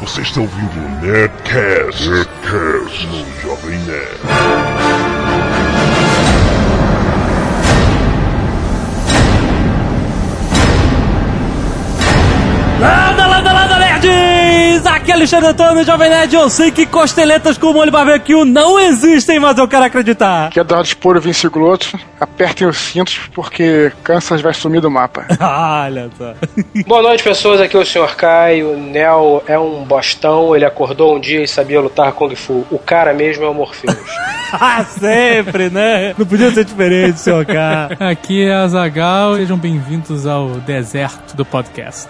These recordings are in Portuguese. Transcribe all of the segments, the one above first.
Você está ouvindo o Nerdcast no Jovem Nerd. Landa, nerds! Aqui é Alexandre Antônio, Jovem Nerd. Eu sei que costeletas com molho barbecue não existem, mas eu quero acreditar. Aqui é Eduardo Sporo, Vinci Glotto. Apertem os cintos porque Kansas vai sumir do mapa. Olha só. Boa noite, pessoas. Aqui é o Sr. Kai. O Neo é um bostão. Ele acordou um dia e sabia lutar Kung Fu. O cara mesmo é o Morpheus. Sempre, né? Não podia ser diferente, Sr. K. Aqui é a Azaghal. Sejam bem-vindos ao deserto do podcast.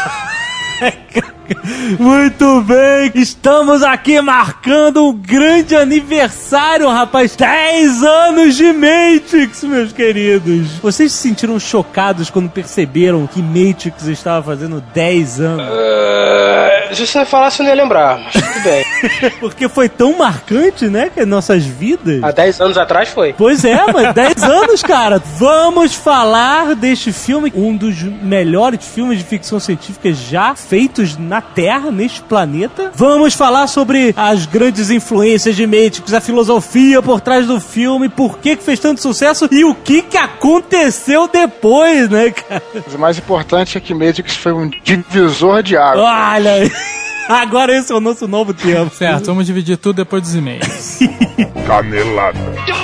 Muito bem, estamos aqui marcando um grande aniversário, rapaz. 10 anos de Matrix, meus queridos. Vocês se sentiram chocados quando perceberam que Matrix estava fazendo 10 anos? Se você falasse, eu não ia lembrar, mas tudo bem. Porque foi tão marcante, né, que nossas vidas. Há 10 anos atrás foi. Pois é, mas 10 anos, cara. Vamos falar deste filme, um dos melhores filmes de ficção científica já feitos na Terra, neste planeta. Vamos falar sobre as grandes influências de Matrix, a filosofia por trás do filme, por que fez tanto sucesso e o que aconteceu depois, né, cara? Mas o mais importante é que Matrix foi um divisor de água. Olha aí. Agora esse é o nosso novo tempo. Certo, vamos dividir tudo depois dos e-mails. Canelada.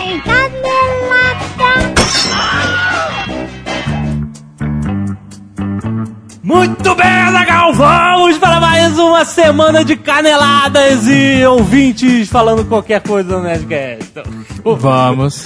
Muito bem, Azaghal, vamos para mais uma semana de caneladas e ouvintes falando qualquer coisa no Nerdcast. Vamos.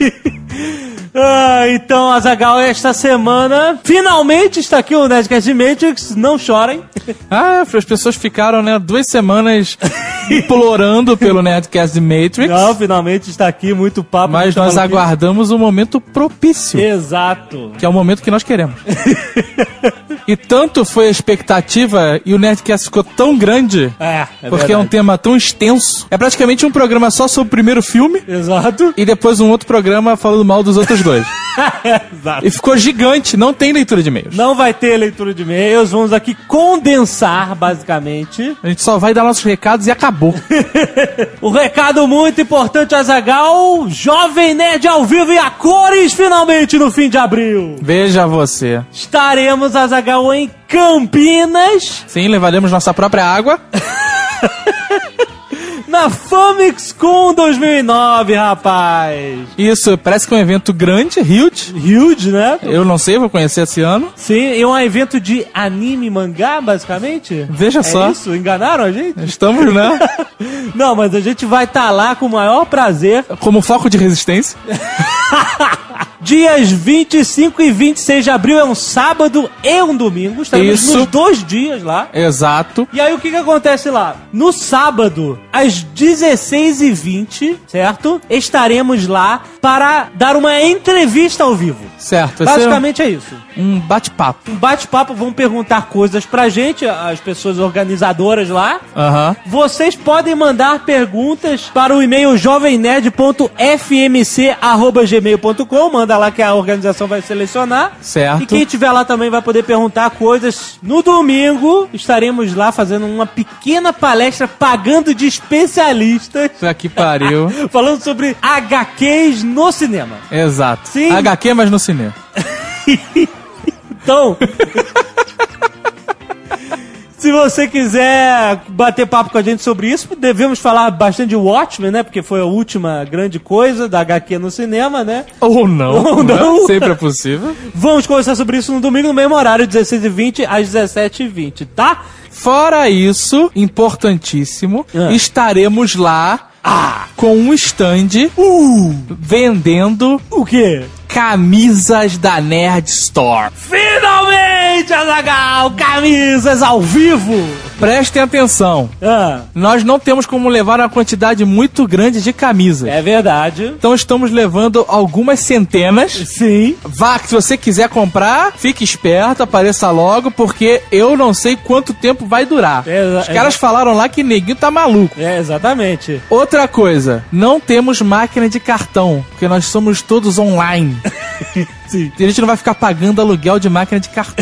Então, Azaghal, esta semana finalmente está aqui o Nerdcast de Matrix, não chorem. As pessoas ficaram, 2 semanas implorando pelo Nerdcast de Matrix. Não, finalmente está aqui, muito papo. Mas nós aguardamos o momento propício. Exato. Que é o momento que nós queremos. E tanto foi a expectativa e o Nerdcast ficou tão grande, porque verdade. É um tema tão extenso. É praticamente um programa só sobre o primeiro filme. Exato. E depois um outro programa falando mal dos outros dois. Exato. E ficou gigante, não tem leitura de e-mails. Não vai ter leitura de e-mails, vamos aqui condensar, basicamente. A gente só vai dar nossos recados e acabou. O recado muito importante, Azaghal, Jovem Nerd ao vivo e a cores, finalmente, no fim de abril. Veja você. Estaremos, Azaghal, em Campinas. Sim, levaremos nossa própria água. Na Famixcon 2009, rapaz. Isso, parece que é um evento grande, huge, né? Eu não sei, vou conhecer esse ano. Sim, é um evento de anime e mangá, basicamente. Veja só. Isso, enganaram a gente? Estamos, né? Não, mas a gente vai estar lá com o maior prazer. Como foco de resistência. Dias 25 e 26 de abril é um sábado e um domingo. Estaremos nos 2 dias lá. Exato. E aí o que acontece lá? No sábado, às 16h20, certo? Estaremos lá para dar uma entrevista ao vivo. Certo. Basicamente é isso. Um bate-papo. Um bate-papo, vão perguntar coisas pra gente, as pessoas organizadoras lá. Vocês podem mandar perguntas para o e-mail jovemnerd.fmc@gmail.com. Manda lá que a organização vai selecionar. Certo. E quem estiver lá também vai poder perguntar coisas. No domingo, estaremos lá fazendo uma pequena palestra pagando de especialistas. Isso que pariu. Falando sobre HQs no cinema. Exato. Sim. HQ, mas no cinema. Então, se você quiser bater papo com a gente sobre isso, devemos falar bastante de Watchmen, né? Porque foi a última grande coisa da HQ no cinema, né? Ou não. Ou não. Sempre é possível. Vamos conversar sobre isso no domingo, no mesmo horário, 16h20 às 17h20, tá? Fora isso, importantíssimo, estaremos lá com um stand vendendo o quê? Camisas da Nerd Store. Finalmente, Azaghal! Camisas ao vivo! Prestem atenção. Nós não temos como levar uma quantidade muito grande de camisas. É verdade. Então estamos levando algumas centenas. Sim. Vá, que se você quiser comprar, fique esperto, apareça logo, porque eu não sei quanto tempo vai durar. Os caras falaram lá que neguinho tá maluco. Exatamente. Outra coisa, não temos máquina de cartão, porque nós somos todos online. Sim. E a gente não vai ficar pagando aluguel de máquina de cartão.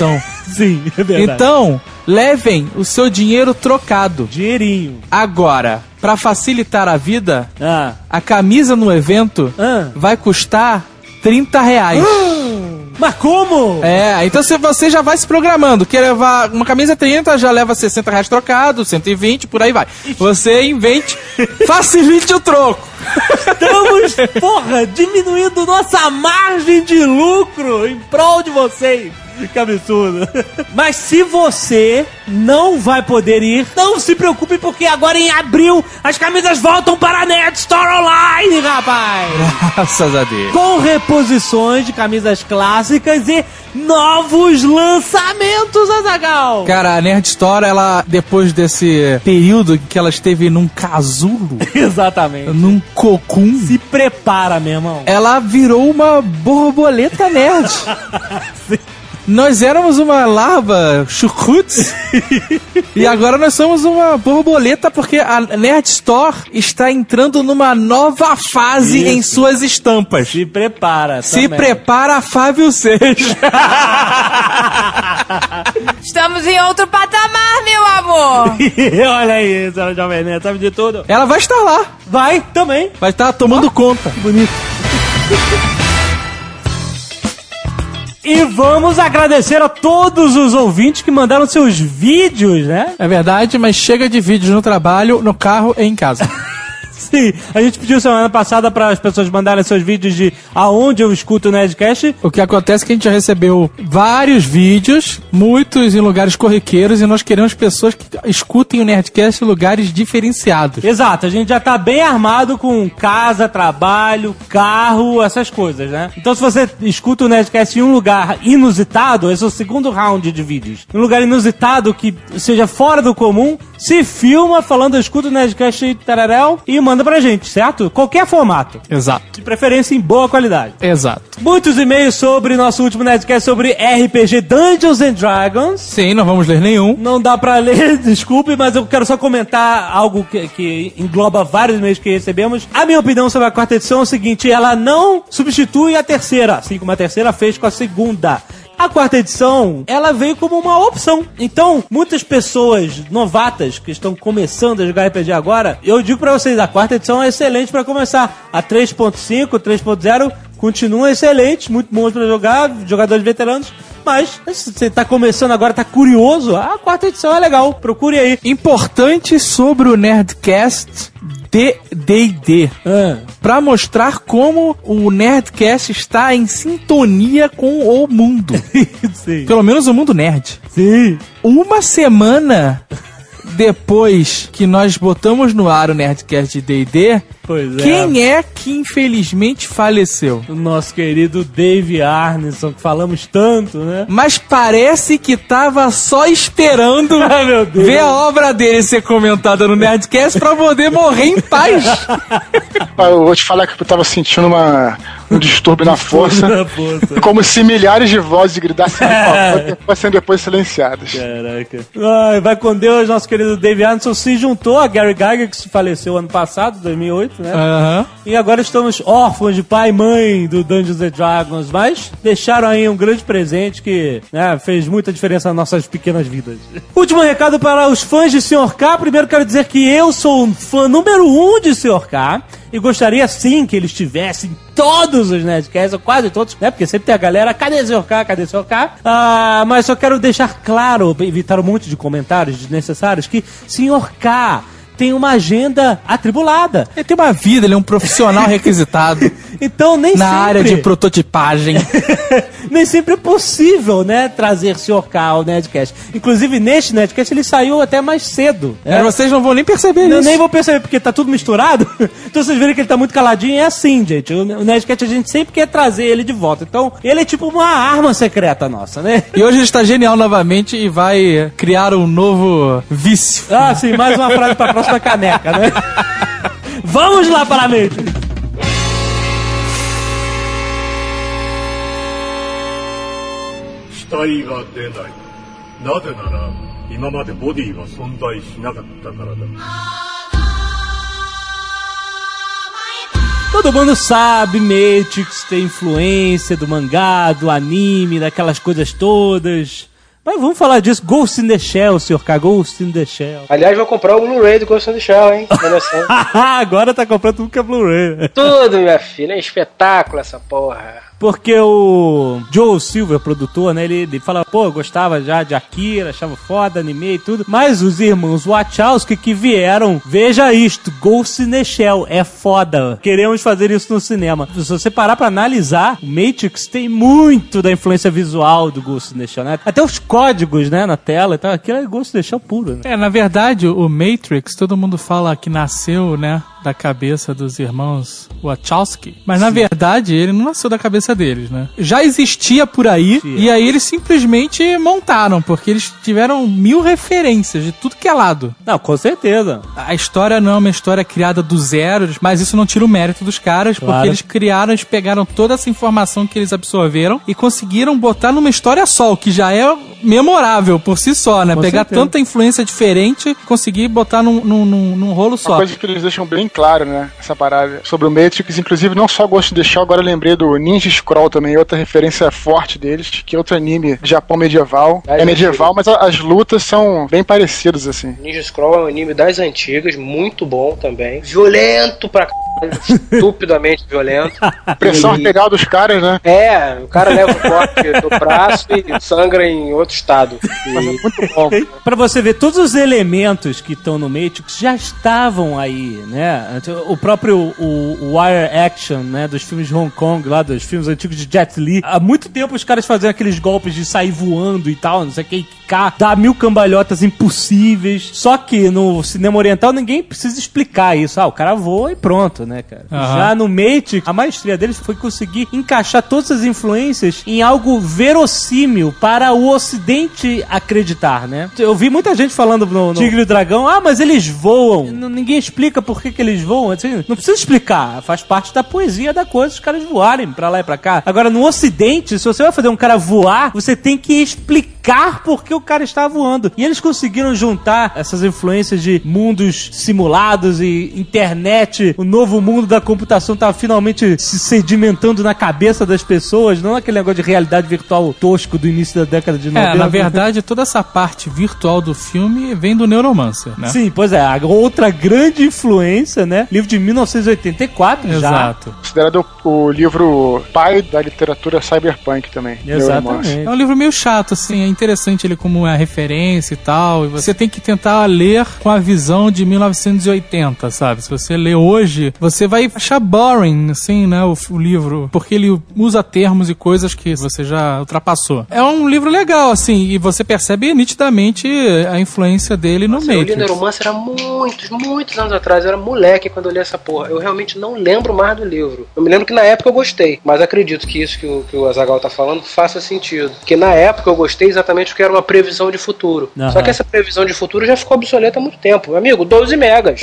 Sim, é verdade. Então, levem o seu dinheiro trocado. Dinheirinho. Agora, pra facilitar a vida, a camisa no evento vai custar R$30. Mas como? Então se você já vai se programando, quer levar uma camisa 30, já leva R$60 trocado, 120, por aí vai. Você invente, facilite o troco. Estamos, diminuindo nossa margem de lucro em prol de vocês. Que absurdo. Mas se você não vai poder ir, não se preocupe, porque agora em abril as camisas voltam para a Nerd Store Online, rapaz! Graças a Deus. Com reposições de camisas clássicas e novos lançamentos, Azaghal! Cara, a Nerd Store, ela, depois desse período que ela esteve num casulo, exatamente, num cocum, se prepara, meu irmão. Ela virou uma borboleta nerd. Nós éramos uma larva chucrute e agora nós somos uma borboleta, porque a Nerd Store está entrando numa nova fase em suas estampas. Se prepara. Se prepara, Fábio Seixas. Estamos em outro patamar, meu amor. Olha aí, senhora Jovem Nerd, sabe de tudo. Ela vai estar lá. Vai, também. Vai estar tomando conta. Que bonito. E vamos agradecer a todos os ouvintes que mandaram seus vídeos, né? É verdade, mas chega de vídeos no trabalho, no carro e em casa. Sim, a gente pediu semana passada para as pessoas mandarem seus vídeos de aonde eu escuto o Nerdcast. O que acontece é que a gente já recebeu vários vídeos, muitos em lugares corriqueiros, e nós queremos pessoas que escutem o Nerdcast em lugares diferenciados. Exato, a gente já tá bem armado com casa, trabalho, carro, essas coisas, né? Então se você escuta o Nerdcast em um lugar inusitado, esse é o segundo round de vídeos. Um lugar inusitado que seja fora do comum, se filma falando eu escuto o Nerdcast e tararéu e manda pra gente, certo? Qualquer formato. Exato. De preferência em boa qualidade. Exato. Muitos e-mails sobre nosso último Nerdcast sobre RPG Dungeons and Dragons. Sim, não vamos ler nenhum. Não dá pra ler, desculpe, mas eu quero só comentar algo que engloba vários e-mails que recebemos. A minha opinião sobre a quarta edição é o seguinte, ela não substitui a terceira, assim como a terceira fez com a segunda. A quarta edição, ela veio como uma opção. Então, muitas pessoas novatas que estão começando a jogar RPG agora, eu digo pra vocês, a quarta edição é excelente pra começar. A 3.5, 3.0 continuam excelentes, muito bons pra jogar, jogadores veteranos. Mas, se você tá começando agora, tá curioso, a quarta edição é legal. Procure aí. Importante sobre o Nerdcast D&D. Pra mostrar como o Nerdcast está em sintonia com o mundo. Sim. Pelo menos o mundo nerd. Sim. Uma semana depois que nós botamos no ar o Nerdcast de D&D, quem é que infelizmente faleceu? O nosso querido Dave Arneson, que falamos tanto, né? Mas parece que tava só esperando meu Deus, ver a obra dele ser comentada no Nerdcast pra poder morrer em paz. Eu vou te falar que eu tava sentindo um distúrbio na força. Como se milhares de vozes gritassem sendo depois silenciadas. Caraca. Ai, vai com Deus, nosso querido Dave Arneson se juntou a Gary Gygax, que se faleceu ano passado, 2008, né? E agora estamos órfãos de pai e mãe do Dungeons & Dragons, mas deixaram aí um grande presente que, né, fez muita diferença nas nossas pequenas vidas. Último recado para os fãs de Sr. K. Primeiro quero dizer que eu sou um fã número 1 de Sr. K. E gostaria sim que eles tivessem todos os Nerdcasts, ou quase todos, né? Porque sempre tem a galera, cadê o Sr. K? Cadê o Sr. K? Mas só quero deixar claro, evitar um monte de comentários desnecessários, que Sr. K tem uma agenda atribulada. Ele tem uma vida, ele é um profissional requisitado. Então nem na sempre... área de prototipagem. Nem sempre é possível, né, trazer Sr. K ao Nerdcast. Inclusive, neste Nerdcast, ele saiu até mais cedo. Mas vocês não vão nem perceber isso. Nem vou perceber, porque tá tudo misturado. Então, vocês verem que ele tá muito caladinho, é assim, gente. O Nerdcast, a gente sempre quer trazer ele de volta. Então, ele é tipo uma arma secreta nossa, né? E hoje ele está genial novamente e vai criar um novo vício. Ah, sim, mais uma frase pra próxima caneca, né? Vamos lá para a mente. 死体が出ない。なぜなら今までボディが存在しなかったからだ。 Todo mundo sabe, Matrix tem influência do mangá, do anime, daquelas coisas todas. Mas vamos falar disso. Ghost in the Shell, Sr. K. Ghost in the Shell. Aliás, vou comprar o Blu-ray do Ghost in the Shell, hein? Agora tá comprando tudo que é Blu-ray. Tudo, minha filha. É espetáculo essa porra. Porque o Joel Silver, produtor, né, ele fala, pô, eu gostava já de Akira, achava foda, anime e tudo, mas os irmãos Wachowski que vieram, veja isto, Ghost in the Shell, é foda, queremos fazer isso no cinema. Se você parar pra analisar, o Matrix tem muito da influência visual do Ghost in the Shell, né? Até os códigos, né, na tela e tal, aquilo é Ghost in the Shell puro, né? Na verdade, o Matrix, todo mundo fala que nasceu, né, da cabeça dos irmãos Wachowski, mas na verdade ele não nasceu da cabeça deles, né? Já existia por aí, e aí eles simplesmente montaram, porque eles tiveram 1000 referências de tudo que é lado. Não, com certeza. A história não é uma história criada do zero, mas isso não tira o mérito dos caras, porque eles criaram, eles pegaram toda essa informação que eles absorveram e conseguiram botar numa história só, o que já é memorável por si só, né? Com Pegar certeza. tanta influência diferente, conseguir botar num rolo só. Uma coisa que eles deixam bem claro, né? Essa parada sobre o Matrix, inclusive não só Ghost in the Shell, agora eu lembrei do Ninja Scroll também, outra referência forte deles, que é outro anime de Japão medieval. É medieval, mas as lutas são bem parecidas, assim. Ninja Scroll é um anime das antigas, muito bom também. Violento pra estupidamente violento. Pressão arterial dos caras, né? É, o cara leva o corte do braço e sangra em outro estado. Mas é muito bom. Pra você ver, todos os elementos que estão no Matrix já estavam aí, né? O próprio o Wire Action, né? Dos filmes de Hong Kong, lá dos filmes antigos de Jet Li. Há muito tempo os caras faziam aqueles golpes de sair voando e tal, não sei o que, dar 1000 cambalhotas impossíveis. Só que no cinema oriental ninguém precisa explicar isso. O cara voa e pronto, né, cara? Já no Matrix, a maestria deles foi conseguir encaixar todas as influências em algo verossímil para o Ocidente acreditar, né? Eu vi muita gente falando no Tigre e o Dragão, mas eles voam. Ninguém explica por que eles voam. Assim, não precisa explicar. Faz parte da poesia da coisa os caras voarem pra lá e pra cá. Agora, no Ocidente, se você vai fazer um cara voar, você tem que explicar por que o cara está voando. E eles conseguiram juntar essas influências de mundos simulados e internet, o novo mundo da computação tá finalmente se sedimentando na cabeça das pessoas, não aquele negócio de realidade virtual tosco do início da década de 90. Na verdade, toda essa parte virtual do filme vem do Neuromancer, né? Sim, pois é, a outra grande influência, né? Livro de 1984 já. Exato. Considerado o livro pai da literatura cyberpunk também. Exatamente. É um livro meio chato, assim, é interessante ele como uma referência e tal, e você tem que tentar ler com a visão de 1980, sabe? Se você ler hoje, você vai achar boring, assim, né, o livro, porque ele usa termos e coisas que você já ultrapassou. É um livro legal, assim, e você percebe nitidamente a influência dele no Matrix. Eu li Neuromancer há muitos anos atrás, eu era moleque quando eu li essa porra. Eu realmente não lembro mais do livro. Eu me lembro que na época eu gostei, mas acredito que isso que o Azaghal tá falando faça sentido. Porque na época eu gostei exatamente porque era uma previsão de futuro. Só que essa previsão de futuro já ficou obsoleta há muito tempo. Amigo, 12 megas.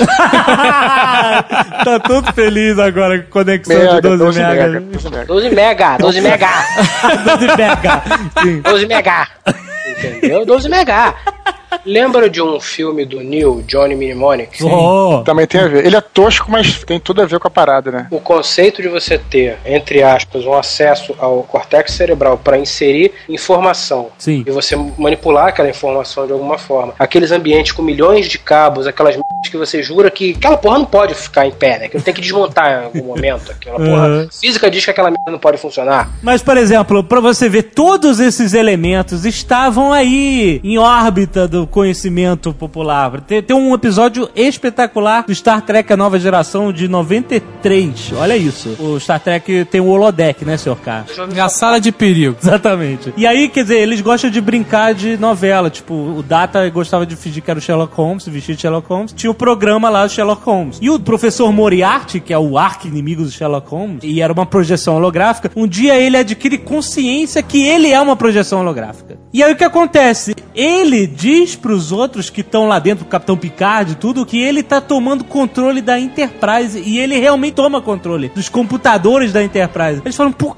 Tá todo feliz agora com conexão de 12 megas. 12 mega. 12 mega. 12 mega. Sim. 12 mega. Entendeu? 12 mega. Lembra de um filme do Neo, Johnny Mnemonic? Também tem a ver. Ele é tosco, mas tem tudo a ver com a parada, né? O conceito de você ter, entre aspas, um acesso ao córtex cerebral para inserir informação. Sim. E você manipular aquela informação de alguma forma. Aqueles ambientes com milhões de cabos, aquelas merdas que você jura que aquela porra não pode ficar em pé, né? Que tem que desmontar em algum momento. Aquela porra. Física diz que aquela merda não pode funcionar. Mas, por exemplo, pra você ver, todos esses elementos estavam aí em órbita do conhecimento popular. Tem um episódio espetacular do Star Trek A Nova Geração de 93. Olha isso. O Star Trek tem o holodeck, né, Sr. K? É a sala de perigo. Exatamente. E aí, quer dizer, eles gostam de brincar de novela. Tipo, o Data gostava de fingir que era o Sherlock Holmes, vestir de Sherlock Holmes. Tinha o programa lá do Sherlock Holmes. E o professor Moriarty, que é o arqui-inimigo do Sherlock Holmes, e era uma projeção holográfica, um dia ele adquire consciência que ele é uma projeção holográfica. E aí o que acontece? Ele diz pros outros que estão lá dentro, o Capitão Picard e tudo, que ele tá tomando controle da Enterprise. E ele realmente toma controle dos computadores da Enterprise. Eles falam, por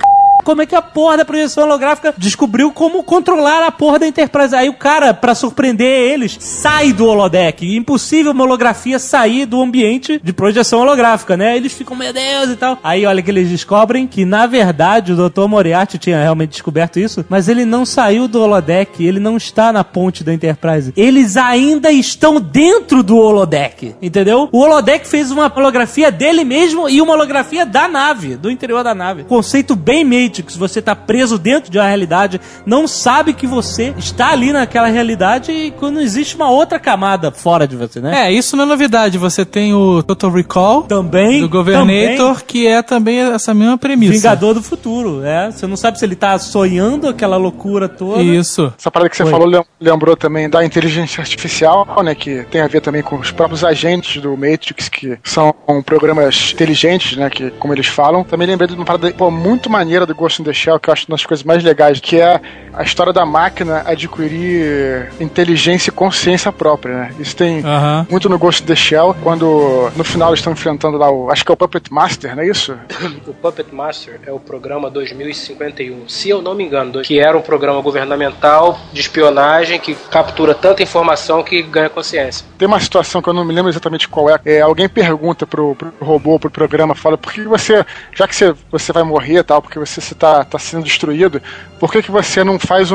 como é que a porra da projeção holográfica descobriu como controlar a porra da Enterprise. Aí o cara, pra surpreender eles, sai do holodeck. Impossível uma holografia sair do ambiente de projeção holográfica, né? Eles ficam, meu Deus, e tal. Aí olha que eles descobrem que, na verdade, o Dr. Moriarty tinha realmente descoberto isso, mas ele não saiu do holodeck, ele não está na ponte da Enterprise. Eles ainda estão dentro do holodeck, entendeu? O holodeck fez uma holografia dele mesmo e uma holografia da nave, do interior da nave. Conceito bem Matrix, você tá preso dentro de uma realidade, não sabe que você está ali naquela realidade e quando existe uma outra camada fora de você, né? Isso não é novidade. Você tem o Total Recall também, do Governator, que é também essa mesma premissa. Vingador do futuro, Você não sabe se ele tá sonhando aquela loucura toda. Isso. Essa parada que você falou lembrou também da inteligência artificial, né? Que tem a ver também com os próprios agentes do Matrix, que são programas inteligentes, né? Que, como eles falam. Também lembrei de uma parada muito maneira do Ghost in the Shell, que eu acho uma das coisas mais legais, que é a história da máquina adquirir inteligência e consciência própria, né? Isso tem muito no Ghost in the Shell, quando no final eles estão enfrentando lá acho que é o Puppet Master, não é isso? O Puppet Master é o programa 2051, se eu não me engano, que era um programa governamental de espionagem que captura tanta informação que ganha consciência. Tem uma situação que eu não me lembro exatamente qual é. Alguém pergunta pro robô, pro programa, fala, por que você, já que você vai morrer e tal, porque você tá sendo destruído, por que você não faz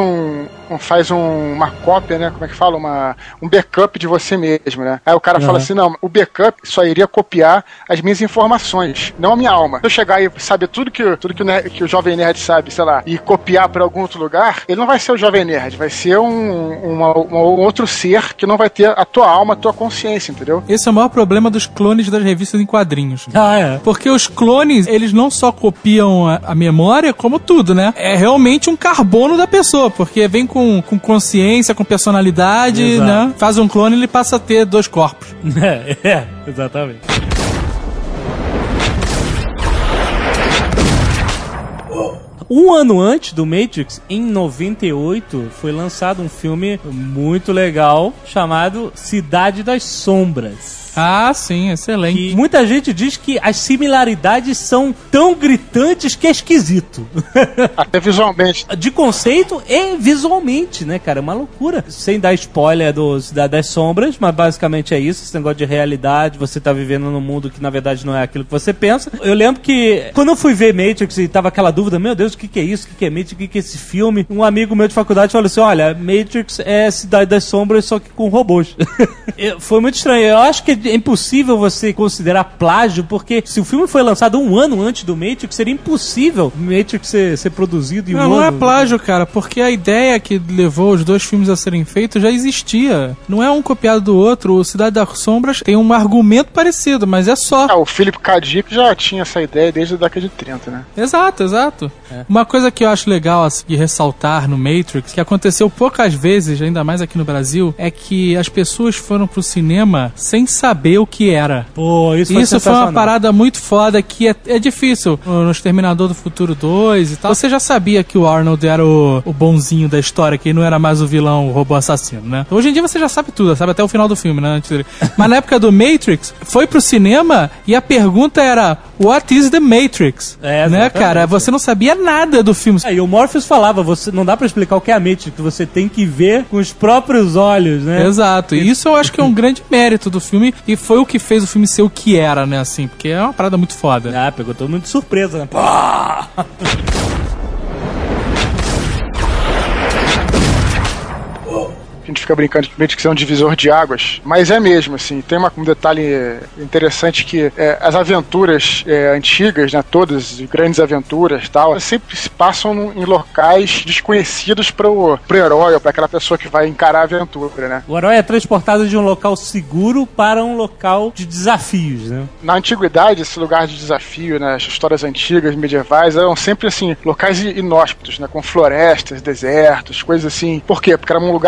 uma cópia, né? Como é que fala? Um backup de você mesmo, né? Aí o cara fala assim, não, o backup só iria copiar as minhas informações, não a minha alma. Se eu chegar e saber tudo que o Jovem Nerd sabe, sei lá, e copiar pra algum outro lugar, ele não vai ser o Jovem Nerd, vai ser um outro ser que não vai ter a tua alma, a tua consciência, entendeu? Esse é o maior problema dos clones das revistas em quadrinhos. É. Porque os clones, eles não só copiam a memória, como tudo, né? É realmente um carbono da pessoa, porque vem com consciência, com personalidade, exato, né? Faz um clone e ele passa a ter 2 corpos. Exatamente. Um ano antes do Matrix, em 98, foi lançado um filme muito legal chamado Cidade das Sombras. Ah, sim, excelente. E muita gente diz que as similaridades são tão gritantes que é esquisito. Até visualmente. De conceito e visualmente, né, cara? É uma loucura. Sem dar spoiler do Cidade das Sombras, mas basicamente é isso. Esse negócio de realidade, você tá vivendo num mundo que na verdade não é aquilo que você pensa. Eu lembro que quando eu fui ver Matrix e tava aquela dúvida, meu Deus, o que é isso? O que é Matrix? O que é esse filme? Um amigo meu de faculdade falou assim, olha, Matrix é Cidade das Sombras, só que com robôs. Foi muito estranho. Eu acho que é impossível você considerar plágio, porque se o filme foi lançado um ano antes do Matrix, seria impossível o Matrix ser produzido em um ano. Não é plágio, cara, porque a ideia que levou os 2 filmes a serem feitos já existia. Não é um copiado do outro. O Cidade das Sombras tem um argumento parecido, mas é só. O Philip K. Dick já tinha essa ideia desde a década de 30, né? Exato. Uma coisa que eu acho legal assim, de ressaltar no Matrix, que aconteceu poucas vezes, ainda mais aqui no Brasil, é que as pessoas foram pro cinema sem saber o que era. Pô, isso foi uma parada muito foda que é difícil. No Exterminador do Futuro 2 e tal, você já sabia que o Arnold era o bonzinho da história, que ele não era mais o vilão, o robô assassino, né? Hoje em dia você já sabe tudo, sabe até o final do filme, né? Mas na época do Matrix, foi pro cinema e a pergunta era What is the Matrix? Né, cara? Você não sabia nada do filme. E o Morpheus falava, você não dá pra explicar o que é a Matrix, você tem que ver com os próprios olhos, né? Exato. E isso eu acho que é um grande mérito do filme e foi o que fez o filme ser o que era, né, assim, porque é uma parada muito foda. Pegou todo mundo de surpresa, né? A gente fica brincando de que é um divisor de águas, mas é mesmo, assim. Tem um detalhe interessante que as aventuras antigas, né, todas, grandes aventuras e tal, sempre se passam em locais desconhecidos pro herói, ou pra aquela pessoa que vai encarar a aventura, né? O herói é transportado de um local seguro para um local de desafios, né? Na antiguidade, esse lugar de desafio, né, as histórias antigas, medievais, eram sempre, assim, locais inóspitos, né, com florestas, desertos, coisas assim. Por quê? Porque era um lugar que o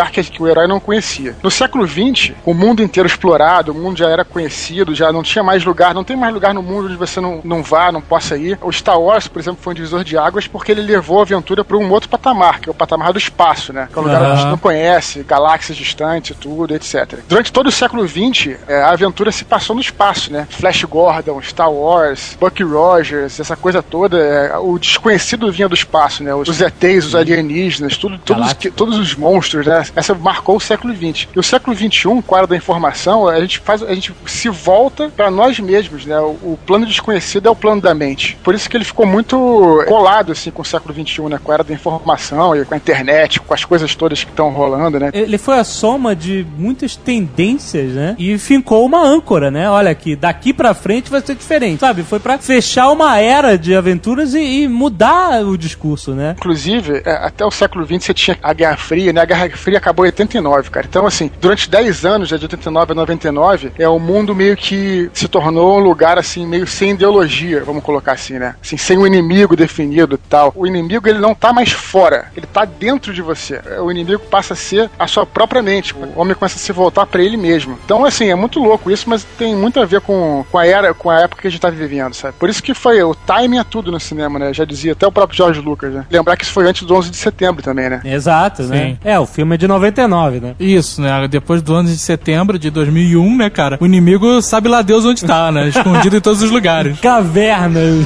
o herói não conhecia. No século XX, o mundo inteiro explorado, o mundo já era conhecido, já não tinha mais lugar, não tem mais lugar no mundo onde você não vá, não possa ir. O Star Wars, por exemplo, foi um divisor de águas porque ele levou a aventura para um outro patamar, que é o patamar do espaço, né? Que é um lugar onde a gente não conhece, galáxias distantes, tudo, etc. Durante todo o século XX, a aventura se passou no espaço, né? Flash Gordon, Star Wars, Bucky Rogers, essa coisa toda, o desconhecido vinha do espaço, né? Os ETs, os alienígenas, todos os monstros, né? Essa marcou o século XX. E o século XXI, com a era da informação, a gente se volta para nós mesmos, né? O plano desconhecido é o plano da mente. Por isso que ele ficou muito colado, assim, com o século XXI, né? Com a era da informação e com a internet, com as coisas todas que estão rolando, né? Ele foi a soma de muitas tendências, né? E fincou uma âncora, né? Olha aqui, daqui pra frente vai ser diferente, sabe? Foi pra fechar uma era de aventuras e mudar o discurso, né? Inclusive, até o século XX você tinha a Guerra Fria, né? A Guerra Fria acabou em 89, cara. Então, assim, durante 10 anos, de 89 a 99, o mundo meio que se tornou um lugar, assim, meio sem ideologia, vamos colocar assim, né? Assim, sem um inimigo definido e tal. O inimigo, ele não tá mais fora, ele tá dentro de você. O inimigo passa a ser a sua própria mente. O homem começa a se voltar pra ele mesmo. Então, assim, é muito louco isso, mas tem muito a ver com a época que a gente tá vivendo, sabe? Por isso que foi, o timing é tudo no cinema, né? Já dizia até o próprio George Lucas, né? Lembrar que isso foi antes do 11 de setembro também, né? Exato, né? Sim. O filme é de 99, né? Isso, né? Depois do 11 de setembro de 2001, né, cara? O inimigo sabe lá Deus onde tá, né? Escondido em todos os lugares. Cavernas.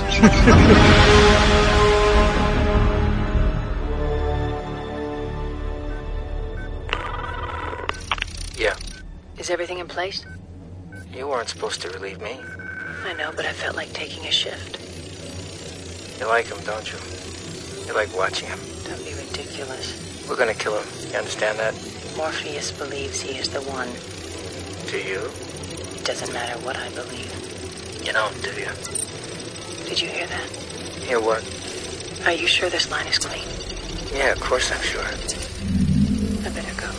Yeah. Is everything in place? You weren't supposed to relieve me. I know, but I felt like taking a shift. You like him, don't you? You like watching him. Don't be ridiculous. We're gonna kill him. You understand that? Morpheus believes he is the one. To you? It doesn't matter what I believe. You don't, do you? Did you hear that? Hear what? Are you sure this line is clean? Yeah, of course I'm sure. I better go.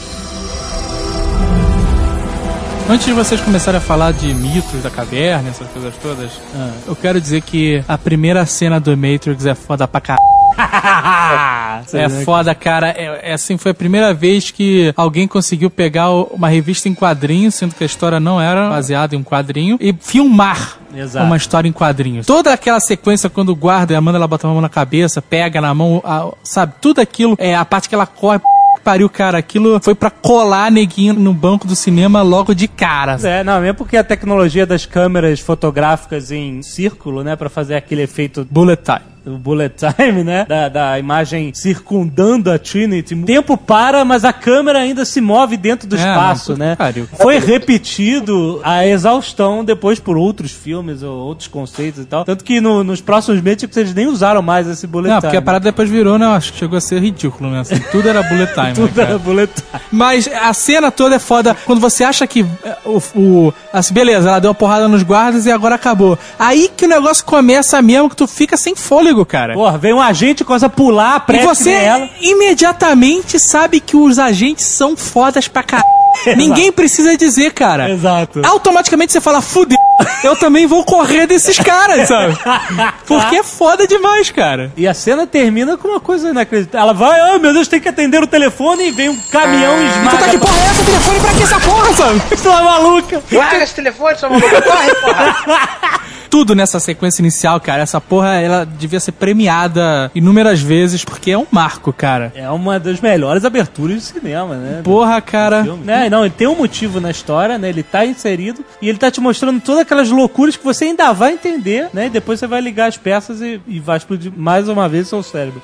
Antes de vocês começarem a falar de mitos da caverna, essas coisas todas, eu quero dizer que a primeira cena do Matrix é foda pra caralho. É foda, cara. Assim, foi a primeira vez que alguém conseguiu pegar uma revista em quadrinhos, sendo que a história não era baseada em um quadrinho, e filmar uma história em quadrinhos. Toda aquela sequência, quando o guarda e a Amanda, ela bota a mão na cabeça, pega na mão, sabe? Tudo aquilo, a parte que ela corre, pariu, cara, aquilo foi pra colar neguinho no banco do cinema logo de cara. Não, mesmo porque a tecnologia das câmeras fotográficas em círculo, né, pra fazer aquele efeito bullet time. O bullet time, né? Da imagem circundando a Trinity. O tempo para, mas a câmera ainda se move dentro do espaço, né? Pariu. Foi repetido a exaustão depois por outros filmes ou outros conceitos e tal. Tanto que nos próximos Matrix eles nem usaram mais esse bullet time. Porque a parada depois virou, né? Acho que chegou a ser ridículo, né? Assim, tudo era bullet time. Tudo era bullet time. Mas a cena toda é foda. Quando você acha que assim, beleza, ela deu uma porrada nos guardas e agora acabou. Aí que o negócio começa mesmo, que tu fica sem fôlego, cara. Porra, vem um agente, começa a pular, e você imediatamente sabe que os agentes são fodas pra caralho. Ninguém precisa dizer, cara. Exato. Automaticamente você fala, fudeu, eu também vou correr desses caras, sabe? Porque é foda demais, cara. E a cena termina com uma coisa inacreditável. Ela vai, meu Deus, tem que atender o telefone e vem um caminhão e esmaga. Tu tá que porra é essa? Telefone pra que essa porra, sabe? Sua maluca. Larga esse telefone, sua maluca. Corre, porra. Tudo nessa sequência inicial, cara, essa porra, ela devia ser premiada inúmeras vezes, porque é um marco, cara. É uma das melhores aberturas de cinema, né? Porra, cara. Né? Não, ele tem um motivo na história, né? Ele tá inserido e ele tá te mostrando todas aquelas loucuras que você ainda vai entender, né? E depois você vai ligar as peças e vai explodir mais uma vez o seu cérebro.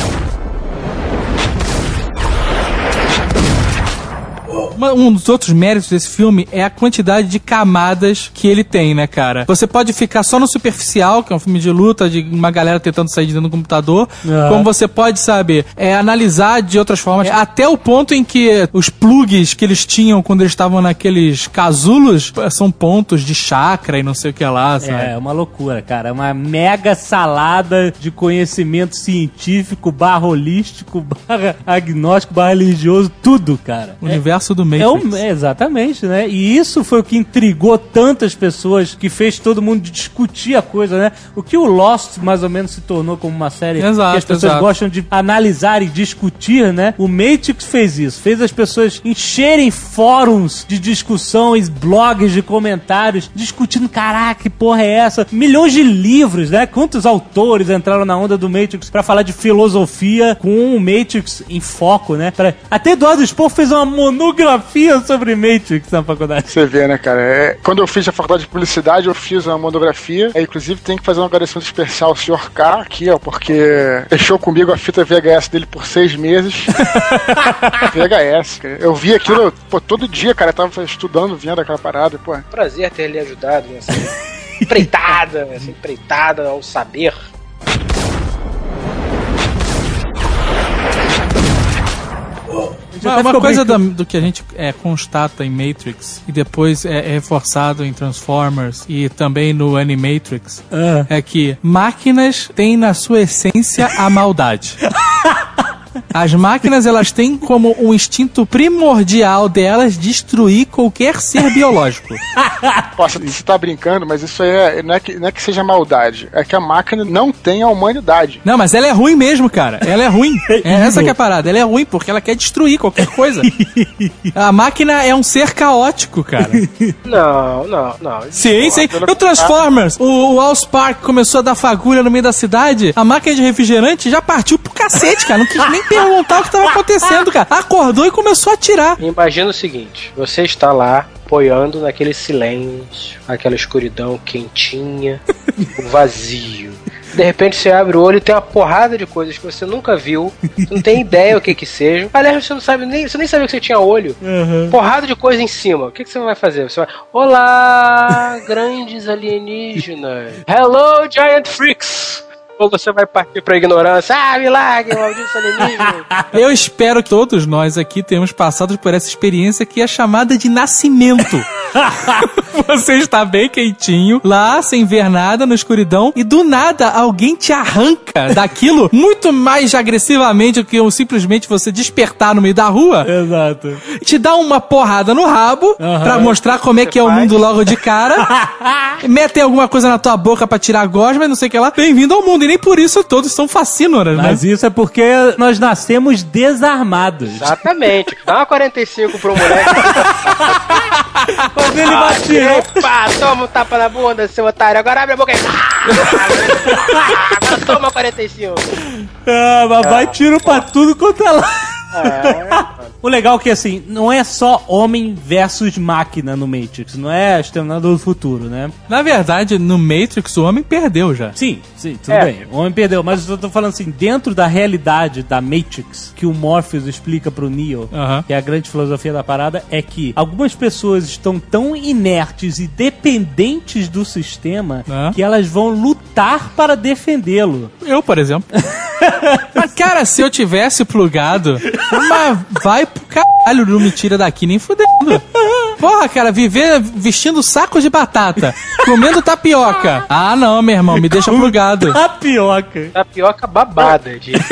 Um dos outros méritos desse filme é a quantidade de camadas que ele tem, né, cara? Você pode ficar só no superficial, que é um filme de luta, de uma galera tentando sair de dentro do computador, como você pode, sabe, analisar de outras formas, até o ponto em que os plugs que eles tinham quando eles estavam naqueles casulos são pontos de chakra e não sei o que lá, sabe? É uma loucura, cara. É uma mega salada de conhecimento científico, /holístico, /agnóstico, /religioso, tudo, cara. O universo do do Matrix. Exatamente, né? E isso foi o que intrigou tantas pessoas, que fez todo mundo discutir a coisa, né? O que o Lost mais ou menos se tornou como uma série que as pessoas gostam de analisar e discutir, né? O Matrix fez isso, fez as pessoas encherem fóruns de discussão e blogs de comentários, discutindo, caraca, que porra é essa? Milhões de livros, né? Quantos autores entraram na onda do Matrix pra falar de filosofia com o Matrix em foco, né? Até Eduardo Spohr fez uma monografia sobre Matrix na faculdade. Você vê, né, cara? Quando eu fiz a faculdade de publicidade, eu fiz uma monografia. Inclusive, tem que fazer um agradecimento especial ao Sr. K aqui, ó, porque deixou comigo a fita VHS dele por 6 meses. VHS, cara. Eu vi aquilo, todo dia, cara. Eu tava estudando, vendo aquela parada, pô. Prazer ter lhe ajudado nessa empreitada ao saber. Uma coisa do que a gente constata em Matrix e depois é reforçado em Transformers e também no Animatrix é que máquinas têm na sua essência a maldade. As máquinas, elas têm como um instinto primordial delas destruir qualquer ser biológico. Você tá brincando, mas isso aí não é que seja maldade. É que a máquina não tem a humanidade. Não, mas ela é ruim mesmo, cara. Ela é ruim. Essa que é a parada. Ela é ruim porque ela quer destruir qualquer coisa. A máquina é um ser caótico, cara. Não. Sim. No Transformers, o Allspark começou a dar fagulha no meio da cidade, a máquina de refrigerante já partiu pro cacete, cara. Não quis nem perguntar o que tava acontecendo, cara. Acordou e começou a atirar. Imagina o seguinte, você está lá apoiando naquele silêncio, aquela escuridão quentinha, o vazio. De repente você abre o olho e tem uma porrada de coisas que você nunca viu, você não tem ideia o que seja. Aliás, você nem sabia que você tinha olho. Porrada de coisa em cima. O que você vai fazer? Você vai, olá, grandes alienígenas. Hello, giant freaks. Ou você vai partir pra ignorância. Milagre, maldito alienígena. Eu espero que todos nós aqui tenhamos passado por essa experiência que é chamada de nascimento. Você está bem quentinho, lá, sem ver nada, na escuridão, e do nada alguém te arranca daquilo muito mais agressivamente do que simplesmente você despertar no meio da rua. Exato. Te dá uma porrada no rabo, pra mostrar como é que é o mundo logo de cara. Mete alguma coisa na tua boca pra tirar a gosma, não sei o que lá. Bem-vindo ao mundo. E nem por isso todos são fascínoras, né? Mas isso é porque nós nascemos desarmados. Exatamente. Dá uma 45 pro moleque. Quando ele bate. Epa, toma um tapa na bunda, seu otário. Agora abre a boca aí. Agora toma 45. Mas vai tiro pra tudo quanto é lá. O legal é que, assim, não é só homem versus máquina no Matrix, não é Exterminador do Futuro, né? Na verdade, no Matrix, o homem perdeu já. Sim, tudo bem. O homem perdeu, mas eu tô falando assim, dentro da realidade da Matrix, que o Morpheus explica pro Neo, que é a grande filosofia da parada, é que algumas pessoas estão tão inertes e dependentes do sistema que elas vão lutar para defendê-lo. Eu, por exemplo. Mas, cara, se eu tivesse plugado, mas vai pro caralho, não me tira daqui nem fudendo. Porra, cara, viver vestindo sacos de batata, comendo tapioca. Ah, não, meu irmão, me deixa plugado. Tapioca babada,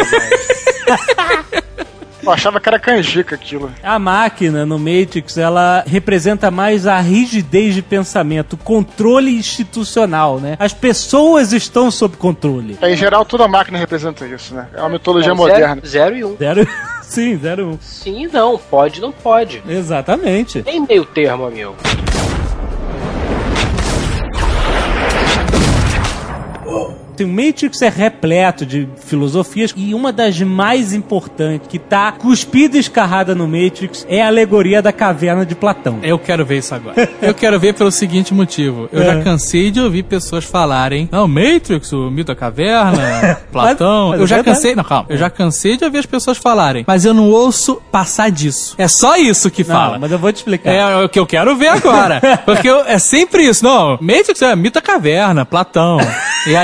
Eu achava que era canjica aquilo. A máquina no Matrix, ela representa mais a rigidez de pensamento, controle institucional, né? As pessoas estão sob controle. Em geral, toda máquina representa isso, né? É uma mitologia moderna. 0 e 1. Sim, 0 e 1. Sim e não. Pode, não pode. Exatamente. Tem meio termo, amigo. O Matrix é repleto de filosofias e uma das mais importantes, que tá cuspida e escarrada no Matrix, é a alegoria da caverna de Platão. Eu quero ver isso agora. Eu quero ver pelo seguinte motivo. Eu já cansei de ouvir pessoas falarem, não, Matrix, o mito da caverna, Platão. Mas eu já cansei, não, calma. Eu já cansei de ouvir as pessoas falarem, mas eu não ouço passar disso. É só isso que fala. Mas eu vou te explicar. É o que eu quero ver agora. Porque é sempre isso. Não, Matrix é mito da caverna, Platão. E aí passa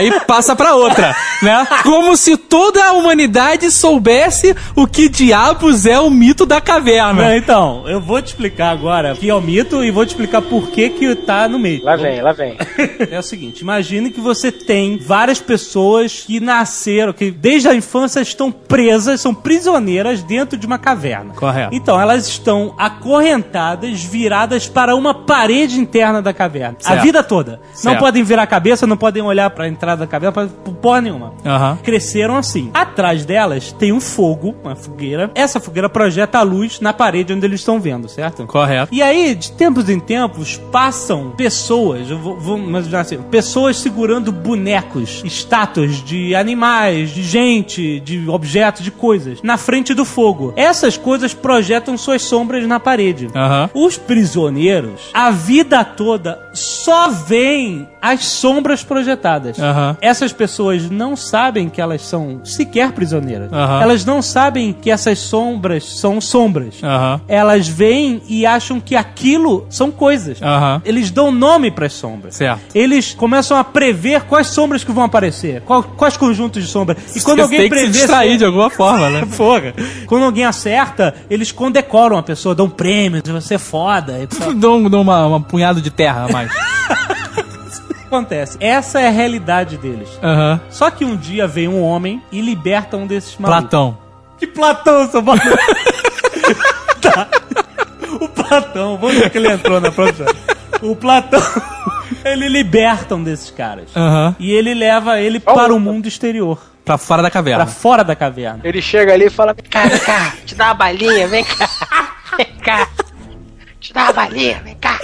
passa pra outra, né? Como se toda a humanidade soubesse o que diabos é o mito da caverna. Não, então, eu vou te explicar agora o que é o mito e vou te explicar por que tá no meio. Lá vem. É o seguinte, imagine que você tem várias pessoas que nasceram, que desde a infância estão presas, são prisioneiras dentro de uma caverna. Correto. Então, elas estão acorrentadas, viradas para uma parede interna da caverna. Certo. A vida toda. Não Certo. podem virar a cabeça, não podem olhar para a entrada da caverna, pra porra nenhuma. Aham. Cresceram assim. Atrás delas tem um fogo, uma fogueira. Essa fogueira projeta a luz na parede onde eles estão vendo, certo? Correto. E aí, de tempos em tempos, passam pessoas, eu vou imaginar assim, pessoas segurando bonecos, estátuas de animais, de gente, de objetos, de coisas, na frente do fogo. Essas coisas projetam suas sombras na parede. Aham. Os prisioneiros, a vida toda, só veem as sombras projetadas. Aham. Essas pessoas não sabem que elas são sequer prisioneiras. Aham. Elas não sabem que essas sombras são sombras. Aham. Elas veem e acham que aquilo são coisas. Aham. Eles dão nome para as sombras. Certo. Eles começam a prever quais sombras que vão aparecer, quais conjuntos de sombra. E quando alguém tem que se prevê distrair de alguma forma, né? porra, quando alguém acerta, eles condecoram a pessoa, dão prêmio, você é foda. E tal. Dou uma punhado de terra a mais. Acontece. Essa é a realidade deles. Aham. Só que um dia vem um homem e liberta um desses malucos. Platão. Que Platão, seu maluco? Tá. O Platão, vamos ver que ele entrou na próxima. O Platão, ele liberta um desses caras. Aham. E ele leva ele para o mundo exterior. Pra fora da caverna. Pra fora da caverna. Ele chega ali e fala: vem cá, te dá uma balinha, vem cá. Te dá uma balinha, vem cá.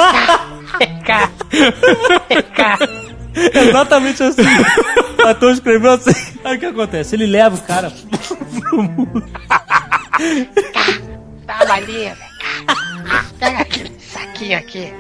Exatamente assim. O Platão escreveu assim. Aí o que acontece? Ele leva o cara pro mundo. Dá uma balinha, vem cá. Pega aquele saquinho aqui.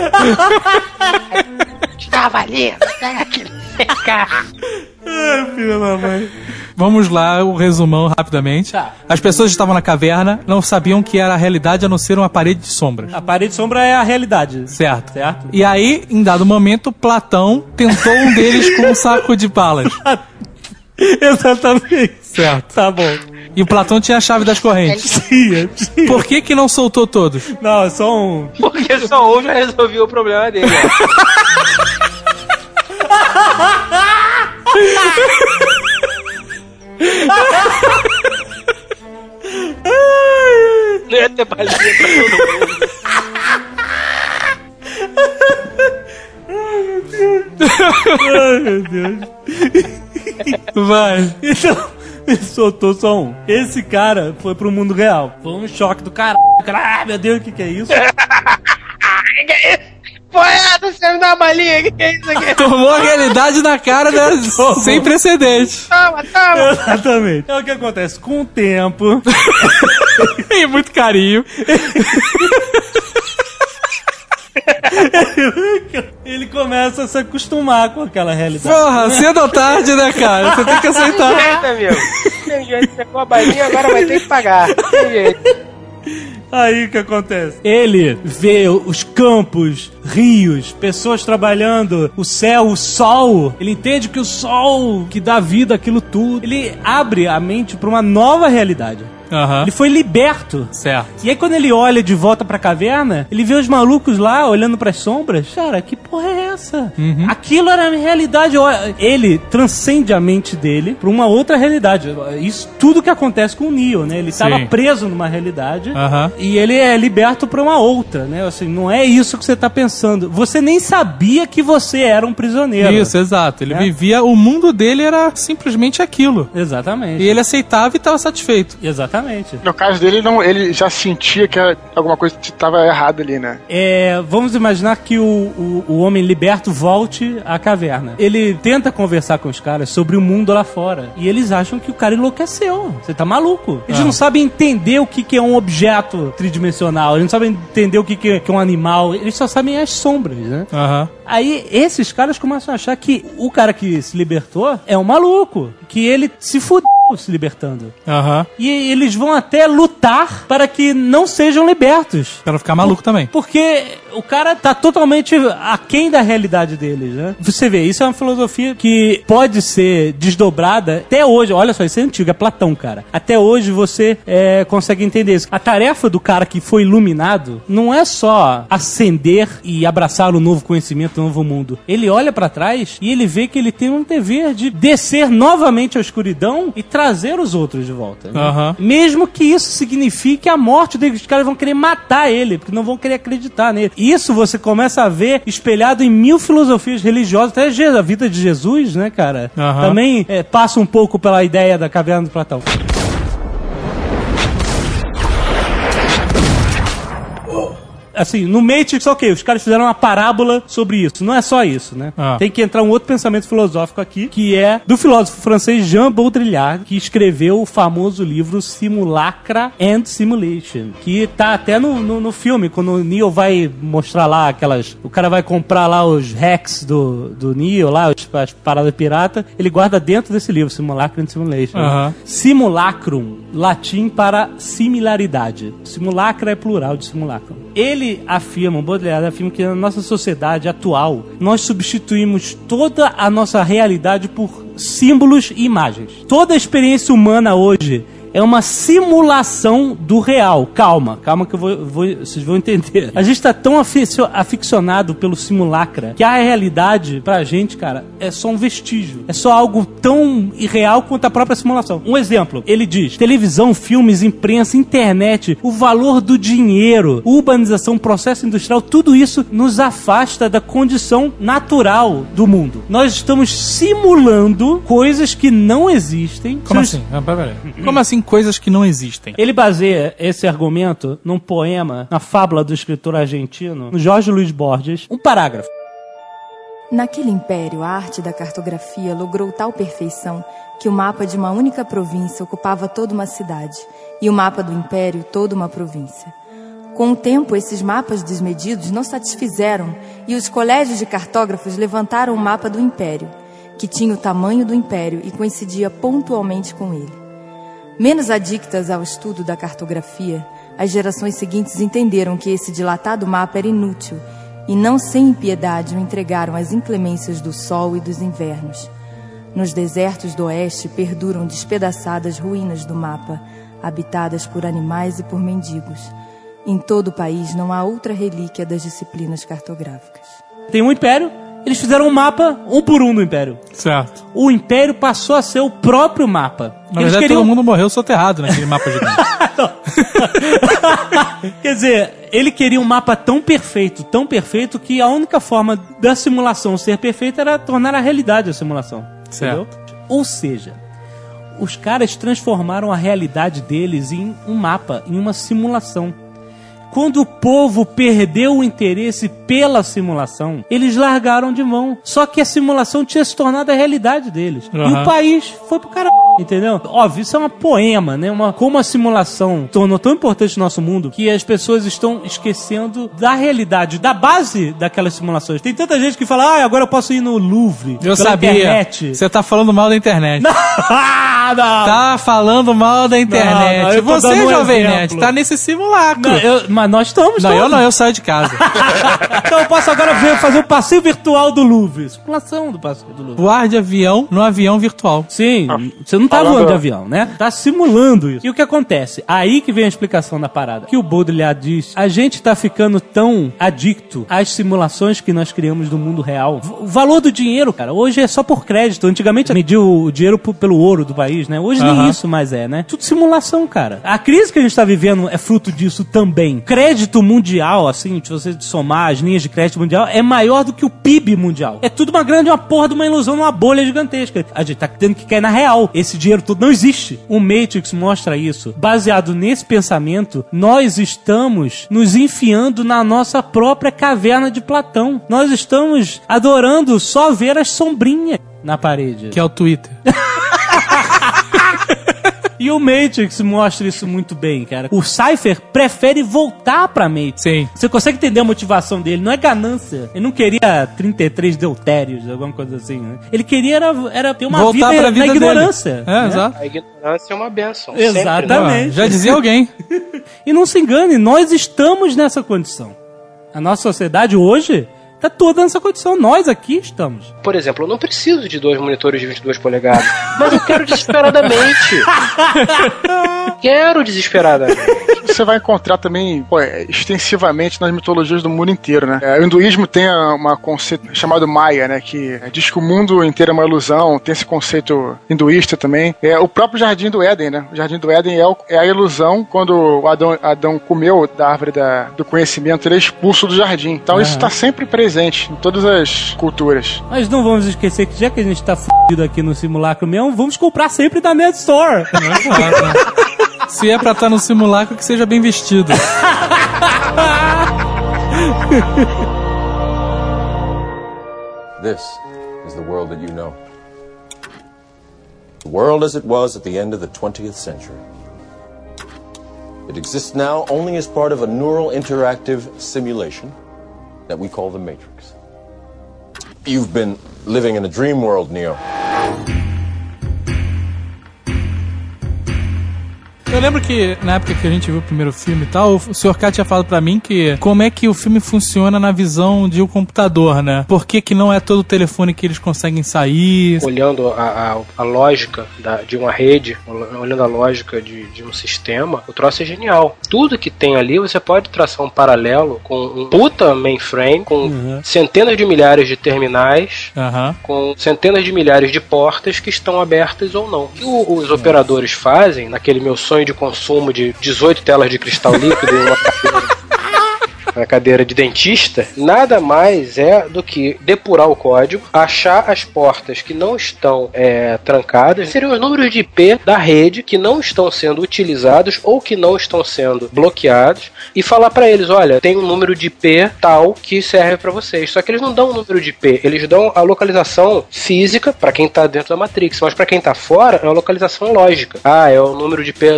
Te dá uma balinha, pega aquele. Vem cá. Ai, filho da mãe. Vamos lá, o resumão rapidamente. Tá. As pessoas que estavam na caverna não sabiam que era a realidade a não ser uma parede de sombras. A parede de sombra é a realidade. Certo. Certo? E aí, em dado momento, Platão tentou um deles com um saco de balas. Exatamente. Certo. Tá bom. E o Platão tinha a chave das correntes. Tinha. Por que não soltou todos? Não, é só um. Porque só um já resolveu o problema dele. Não ia ter balinha pra todo mundo. Ai, meu Deus. Vai. Então, ele soltou só um. Esse cara foi pro mundo real. Foi um choque do caralho. Ah, meu Deus, o que é isso? Que é isso? Pô, você me dá uma balinha, que é isso aqui? Tomou a realidade na cara, né? Sem precedentes. Toma. Exatamente. É o que acontece com o tempo. E muito carinho. Ele começa a se acostumar com aquela realidade. Porra, cedo ou tarde, né, cara? Você tem que aceitar. Eita, meu. Tem jeito, pegou a balinha, agora vai ter que pagar. Tem jeito. Aí o que acontece? Ele vê os campos, rios, pessoas trabalhando, o céu, o sol. Ele entende que o sol que dá vida àquilo tudo. Ele abre a mente para uma nova realidade. Aham. Ele foi liberto. Certo. E aí quando ele olha de volta pra caverna, ele vê os malucos lá olhando pras sombras. Cara, que porra é essa? Aquilo era a minha realidade. Ele transcende a mente dele pra uma outra realidade. Isso tudo que acontece com o Neo, né? Ele tava preso numa realidade e ele é liberto pra uma outra, né? Assim, não é isso que você tá pensando. Você nem sabia que você era um prisioneiro. Isso, exato. Ele vivia, o mundo dele era simplesmente aquilo. Exatamente. E ele aceitava e estava satisfeito. Exatamente. No caso dele, ele já sentia que alguma coisa estava errada ali, né? Vamos imaginar que o homem liberto volte à caverna. Ele tenta conversar com os caras sobre o mundo lá fora. E eles acham que o cara enlouqueceu. Você tá maluco. Eles não sabem entender o que é um objeto tridimensional. Eles não sabem entender o que é um animal. Eles só sabem as sombras, né? Aí esses caras começam a achar que o cara que se libertou é um maluco. Que ele se fudeu se libertando. Aham. E eles vão até lutar para que não sejam libertos. Pra não ficar maluco também. Porque o cara tá totalmente aquém da realidade deles, né? Você vê, isso é uma filosofia que pode ser desdobrada até hoje. Olha só, isso é antigo, é Platão, cara. Até hoje você consegue entender isso. A tarefa do cara que foi iluminado não é só ascender e abraçar o novo conhecimento, o novo mundo. Ele olha pra trás e ele vê que ele tem um dever de descer novamente à escuridão e trazer os outros de volta. Né? Aham. Mesmo que isso signifique a morte dele. Os caras vão querer matar ele, porque não vão querer acreditar nele. Isso você começa a ver espelhado em 1000 filosofias religiosas. Até a vida de Jesus, né, cara? Aham. Também passa um pouco pela ideia da caverna do Platão. Assim, no Matrix, ok, os caras fizeram uma parábola sobre isso. Não é só isso, né? Tem que entrar um outro pensamento filosófico aqui, que é do filósofo francês Jean Baudrillard, que escreveu o famoso livro Simulacra and Simulation, que tá até no filme, quando o Neo vai mostrar lá aquelas... O cara vai comprar lá os hacks do Neo, lá, as paradas pirata, ele guarda dentro desse livro, Simulacra and Simulation. Simulacrum, latim para similaridade. Simulacra é plural de simulacrum. Ele afirma, o Baudrillard afirma que na nossa sociedade atual, nós substituímos toda a nossa realidade por símbolos e imagens. Toda a experiência humana hoje é uma simulação do real. Calma que vocês vão entender. A gente tá tão aficionado pelo simulacra que a realidade, pra gente, cara, é só um vestígio. É só algo tão irreal quanto a própria simulação. Um exemplo, ele diz, televisão, filmes, imprensa, internet, o valor do dinheiro, urbanização, processo industrial, tudo isso nos afasta da condição natural do mundo. Nós estamos simulando coisas que não existem. Como assim? Peraí. Como assim coisas que não existem? Ele baseia esse argumento num poema, na fábula do escritor argentino, Jorge Luis Borges, um parágrafo. Naquele império, a arte da cartografia logrou tal perfeição que o mapa de uma única província ocupava toda uma cidade e o mapa do império toda uma província. Com o tempo, esses mapas desmedidos não satisfizeram e os colégios de cartógrafos levantaram o mapa do império, que tinha o tamanho do império e coincidia pontualmente com ele. Menos adictas ao estudo da cartografia, as gerações seguintes entenderam que esse dilatado mapa era inútil e não sem impiedade o entregaram às inclemências do sol e dos invernos. Nos desertos do oeste perduram despedaçadas ruínas do mapa, habitadas por animais e por mendigos. Em todo o país não há outra relíquia das disciplinas cartográficas. Tem um império, eles fizeram um mapa, um por um do império. Certo. O império passou a ser o próprio mapa. Na verdade, todo mundo morreu soterrado naquele mapa gigante. Quer dizer, ele queria um mapa tão perfeito, que a única forma da simulação ser perfeita era tornar a realidade a simulação. Certo. Entendeu? Ou seja, os caras transformaram a realidade deles em um mapa, em uma simulação. Quando o povo perdeu o interesse pela simulação, eles largaram de mão. Só que a simulação tinha se tornado a realidade deles. E o país foi pro caralho, entendeu? Óbvio, isso é um poema, né? Como a simulação tornou tão importante no nosso mundo que as pessoas estão esquecendo da realidade, da base daquelas simulações. Tem tanta gente que fala, agora eu posso ir no Louvre. Eu sabia. Internet. Você tá falando mal da internet. Não. Tá falando mal da internet. Não, você, Jovem Nerd, tá nesse simulacro. Mas nós estamos. Eu saio de casa. Então eu posso agora fazer o passeio virtual do Louvre. Simulação do passeio do Louvre. Voar de avião no avião virtual. Sim, você não tá voando de avião, né? Tá simulando isso. E o que acontece? Aí que vem a explicação da parada. Que o Baudrillard diz, a gente tá ficando tão adicto às simulações que nós criamos do mundo real. O valor do dinheiro, cara, hoje é só por crédito. Antigamente mediu o dinheiro pelo ouro do país, né? Hoje nem isso mais é, né? Tudo simulação, cara. A crise que a gente tá vivendo é fruto disso também. Crédito mundial, assim, se você somar as linhas de crédito mundial, é maior do que o PIB mundial. É tudo uma porra de uma ilusão, uma bolha gigantesca. A gente tá tendo que cair na real. Esse dinheiro todo não existe. O Matrix mostra isso. Baseado nesse pensamento, nós estamos nos enfiando na nossa própria caverna de Platão. Nós estamos adorando só ver as sombrinhas na parede. Que é o Twitter. E o Matrix mostra isso muito bem, cara. O Cypher prefere voltar pra Matrix. Sim. Você consegue entender a motivação dele, não é ganância. Ele não queria 33 deutérios, alguma coisa assim, né? Ele queria era ter uma voltar vida pra vida na ignorância. Dele. É, né? exato. A ignorância é uma bênção. Exatamente. Sempre, né? Já dizia alguém. E não se engane, nós estamos nessa condição. A nossa sociedade hoje tá toda nessa condição. Nós aqui estamos. Por exemplo, eu não preciso de 2 monitores de 22 polegadas, mas eu quero desesperadamente. Quero desesperadamente. Você vai encontrar também, extensivamente nas mitologias do mundo inteiro, né? O hinduísmo tem uma conceito chamado Maya, né? Que diz que o mundo inteiro é uma ilusão, tem esse conceito hinduísta também. O próprio Jardim do Éden, né? O Jardim do Éden é a ilusão quando o Adão comeu da árvore do conhecimento, ele é expulso do jardim. Então isso está sempre presente em todas as culturas. Mas não vamos esquecer que já que a gente tá fudido aqui no simulacro mesmo, vamos comprar sempre da Nerd Store. Se é pra estar no simulacro, que seja bem vestido. This is the world that you know. The world as it was at the end of the 20th century. It exists now only as part of a neural interactive simulation that we call the Matrix. You've been living in a dream world, Neo. Eu lembro que na época que a gente viu o primeiro filme e tal, o Sr. K tinha falado pra mim que como é que o filme funciona na visão de um computador, né? Por que que não é todo o telefone que eles conseguem sair? Olhando a lógica de uma rede, olhando a lógica de um sistema, o troço é genial. Tudo que tem ali, você pode traçar um paralelo com um puta mainframe, com centenas de milhares de terminais, com centenas de milhares de portas que estão abertas ou não. O que os operadores fazem, naquele meu sonho de consumo de 18 telas de cristal líquido e uma cadeira de dentista, nada mais é do que depurar o código, achar as portas que não estão trancadas, seriam os números de IP da rede que não estão sendo utilizados ou que não estão sendo bloqueados e falar pra eles, olha, tem um número de IP tal que serve pra vocês. Só que eles não dão um número de IP, eles dão a localização física pra quem tá dentro da Matrix, mas pra quem tá fora é uma localização lógica. É o número de IP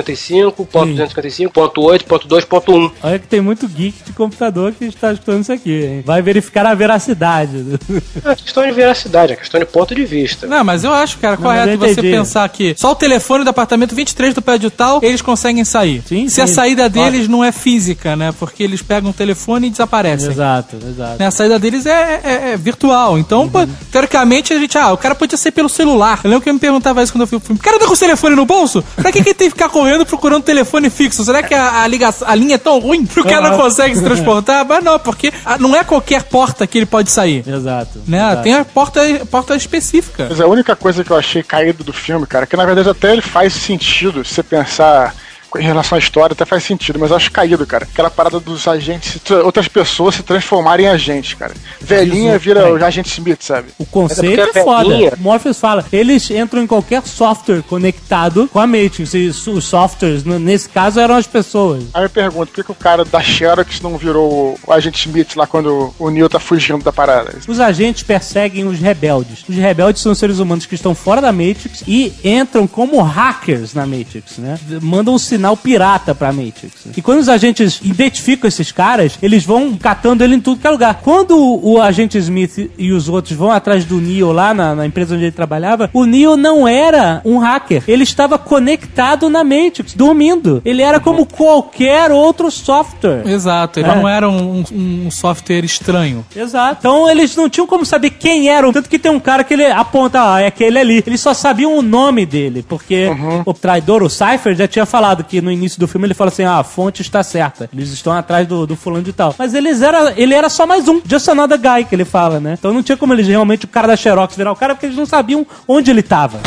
255.255.8.2.1. Olha que tem muito geek de computador que está escutando isso aqui, hein? Vai verificar a veracidade. É questão de veracidade, é questão de ponto de vista. Não, mas eu acho, cara, correto você pensar que só o telefone do apartamento 23 do prédio tal, eles conseguem sair. Sim, se a saída deles não é física, né? Porque eles pegam o telefone e desaparecem. Exato. Né? A saída deles é virtual. Então, teoricamente, o cara podia ser pelo celular. Eu lembro que eu me perguntava isso quando eu vi o filme. O cara tá com o telefone no bolso? Pra que ele tem que ficar correndo procurando telefone fixo? Será que a linha é tão ruim que o cara não consegue se transportar? Mas não, porque não é qualquer porta que ele pode sair. Exato. Né? Exato. Tem a porta específica. Mas a única coisa que eu achei caído do filme, cara, que na verdade até ele faz sentido se você pensar em relação à história, até faz sentido, mas eu acho caído, cara. Aquela parada dos agentes, outras pessoas se transformarem em agentes, cara. Velhinha vira o agente Smith, sabe? O conceito é foda. O Morpheus fala, eles entram em qualquer software conectado com a Matrix. E os softwares, nesse caso, eram as pessoas. Aí eu pergunto, por que o cara da Xerox não virou o agente Smith lá quando o Neo tá fugindo da parada? Os agentes perseguem os rebeldes. Os rebeldes são seres humanos que estão fora da Matrix e entram como hackers na Matrix, né? Mandam um sinal pirata pra Matrix. E quando os agentes identificam esses caras, eles vão catando ele em tudo que é lugar. Quando o agente Smith e os outros vão atrás do Neo lá na empresa onde ele trabalhava, o Neo não era um hacker. Ele estava conectado na Matrix, dormindo. Ele era como qualquer outro software. Exato. Ele não era um software estranho. Exato. Então eles não tinham como saber quem era. Tanto que tem um cara que ele aponta, é aquele ali. Eles só sabiam o nome dele, porque o traidor, o Cypher, já tinha falado que no início do filme ele fala assim, a fonte está certa. Eles estão atrás do fulano de tal. Mas ele era só mais um. Just another guy, que ele fala, né? Então não tinha como eles realmente, o cara da Xerox virar o cara, porque eles não sabiam onde ele estava.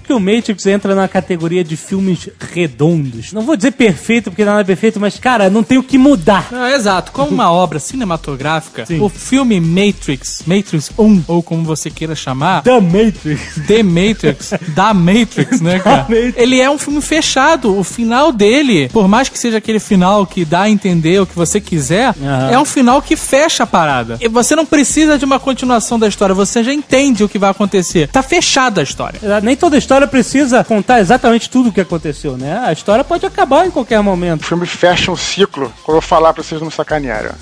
que o Matrix entra na categoria de filmes redondos. Não vou dizer perfeito, porque nada é perfeito, mas, cara, não tem o que mudar. Exato. Como uma obra cinematográfica, o filme Matrix 1, ou como você queira chamar... The Matrix, da Matrix, né, cara? Ele é um filme fechado. O final dele, por mais que seja aquele final que dá a entender o que você quiser, é um final que fecha a parada. E você não precisa de uma continuação da história, você já entende o que vai acontecer. Tá fechada a história. Nem toda história precisa contar exatamente tudo o que aconteceu, né? A história pode acabar em qualquer momento. O filme fecha um ciclo, quando eu falar pra vocês não sacanearem.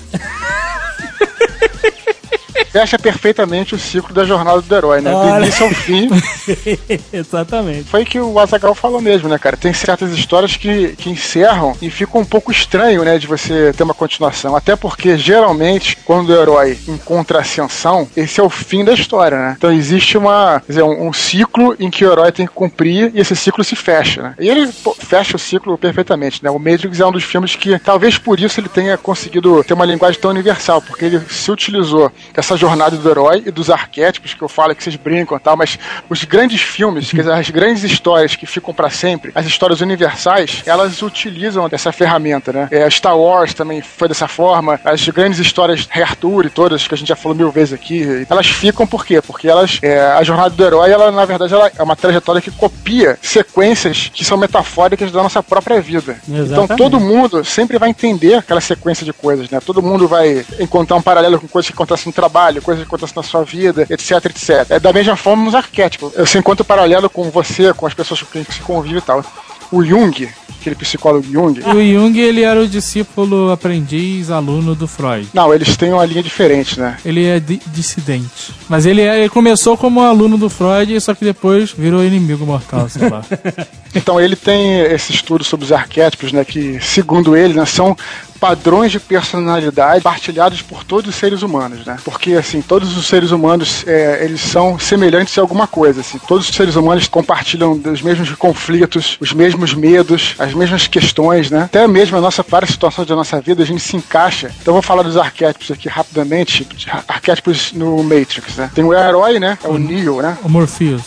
Fecha perfeitamente o ciclo da jornada do herói, né? Do início ao fim. Exatamente. Foi que o Azaghal falou mesmo, né, cara? Tem certas histórias que encerram e fica um pouco estranho, né, de você ter uma continuação. Até porque, geralmente, quando o herói encontra a ascensão, esse é o fim da história, né? Então existe um ciclo em que o herói tem que cumprir e esse ciclo se fecha, né? E ele fecha o ciclo perfeitamente, né? O Matrix é um dos filmes que, talvez por isso, ele tenha conseguido ter uma linguagem tão universal, porque ele se utilizou dessa jornada do herói e dos arquétipos que eu falo, que vocês brincam e tal, mas os grandes filmes, quer dizer, as grandes histórias que ficam pra sempre, as histórias universais, elas utilizam dessa ferramenta, né? Star Wars também foi dessa forma, as grandes histórias Arthur e todas, que a gente já falou 1000 vezes aqui, elas ficam por quê? Porque elas, a jornada do herói, ela, na verdade, ela é uma trajetória que copia sequências que são metafóricas da nossa própria vida. Exatamente. Então todo mundo sempre vai entender aquela sequência de coisas, né? Todo mundo vai encontrar um paralelo com coisas que acontecem no trabalho, coisas que acontecem na sua vida, etc, etc. É da mesma forma nos arquétipos. Você encontra paralelo com você, com as pessoas com quem você convive e tal. O Jung, aquele psicólogo Jung... O Jung, ele era o discípulo, aprendiz, aluno do Freud. Não, eles têm uma linha diferente, né? Ele é dissidente. Mas ele começou como aluno do Freud, só que depois virou inimigo mortal, sei lá. Então ele tem esse estudo sobre os arquétipos, né? Que, segundo ele, né, são padrões de personalidade partilhados por todos os seres humanos, né? Porque, assim, todos os seres humanos, eles são semelhantes em alguma coisa, assim. Todos os seres humanos compartilham dos mesmos conflitos, os mesmos medos, as mesmas questões, né? Até mesmo várias situações da nossa vida, a gente se encaixa. Então, eu vou falar dos arquétipos aqui rapidamente, arquétipos no Matrix, né? Tem o herói, né? É o Neo, né? O Morpheus.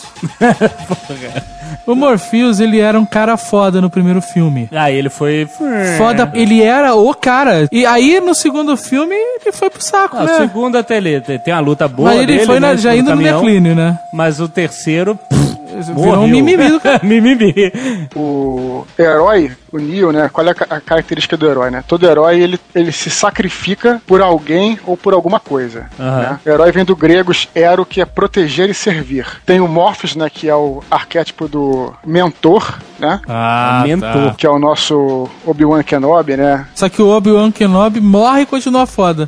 O Morpheus, ele era um cara foda no primeiro filme. Ele foi... Foda, ele era o cara. E aí, no segundo filme, ele foi pro saco, né? O segundo até ele tem uma luta boa. Mas ele dele, foi né, já indo caminhão, no declínio, né? Mas o terceiro... Virou um mimimi do cara. Mimimi. O herói, o Neo, né? Qual é a característica do herói, né? Todo herói, ele se sacrifica por alguém ou por alguma coisa. Né? O herói vem do grego ero, que é proteger e servir. Tem o Morpheus, né? Que é o arquétipo do mentor, né? Mentor. Tá. Que é o nosso Obi-Wan Kenobi, né? Só que o Obi-Wan Kenobi morre e continua foda.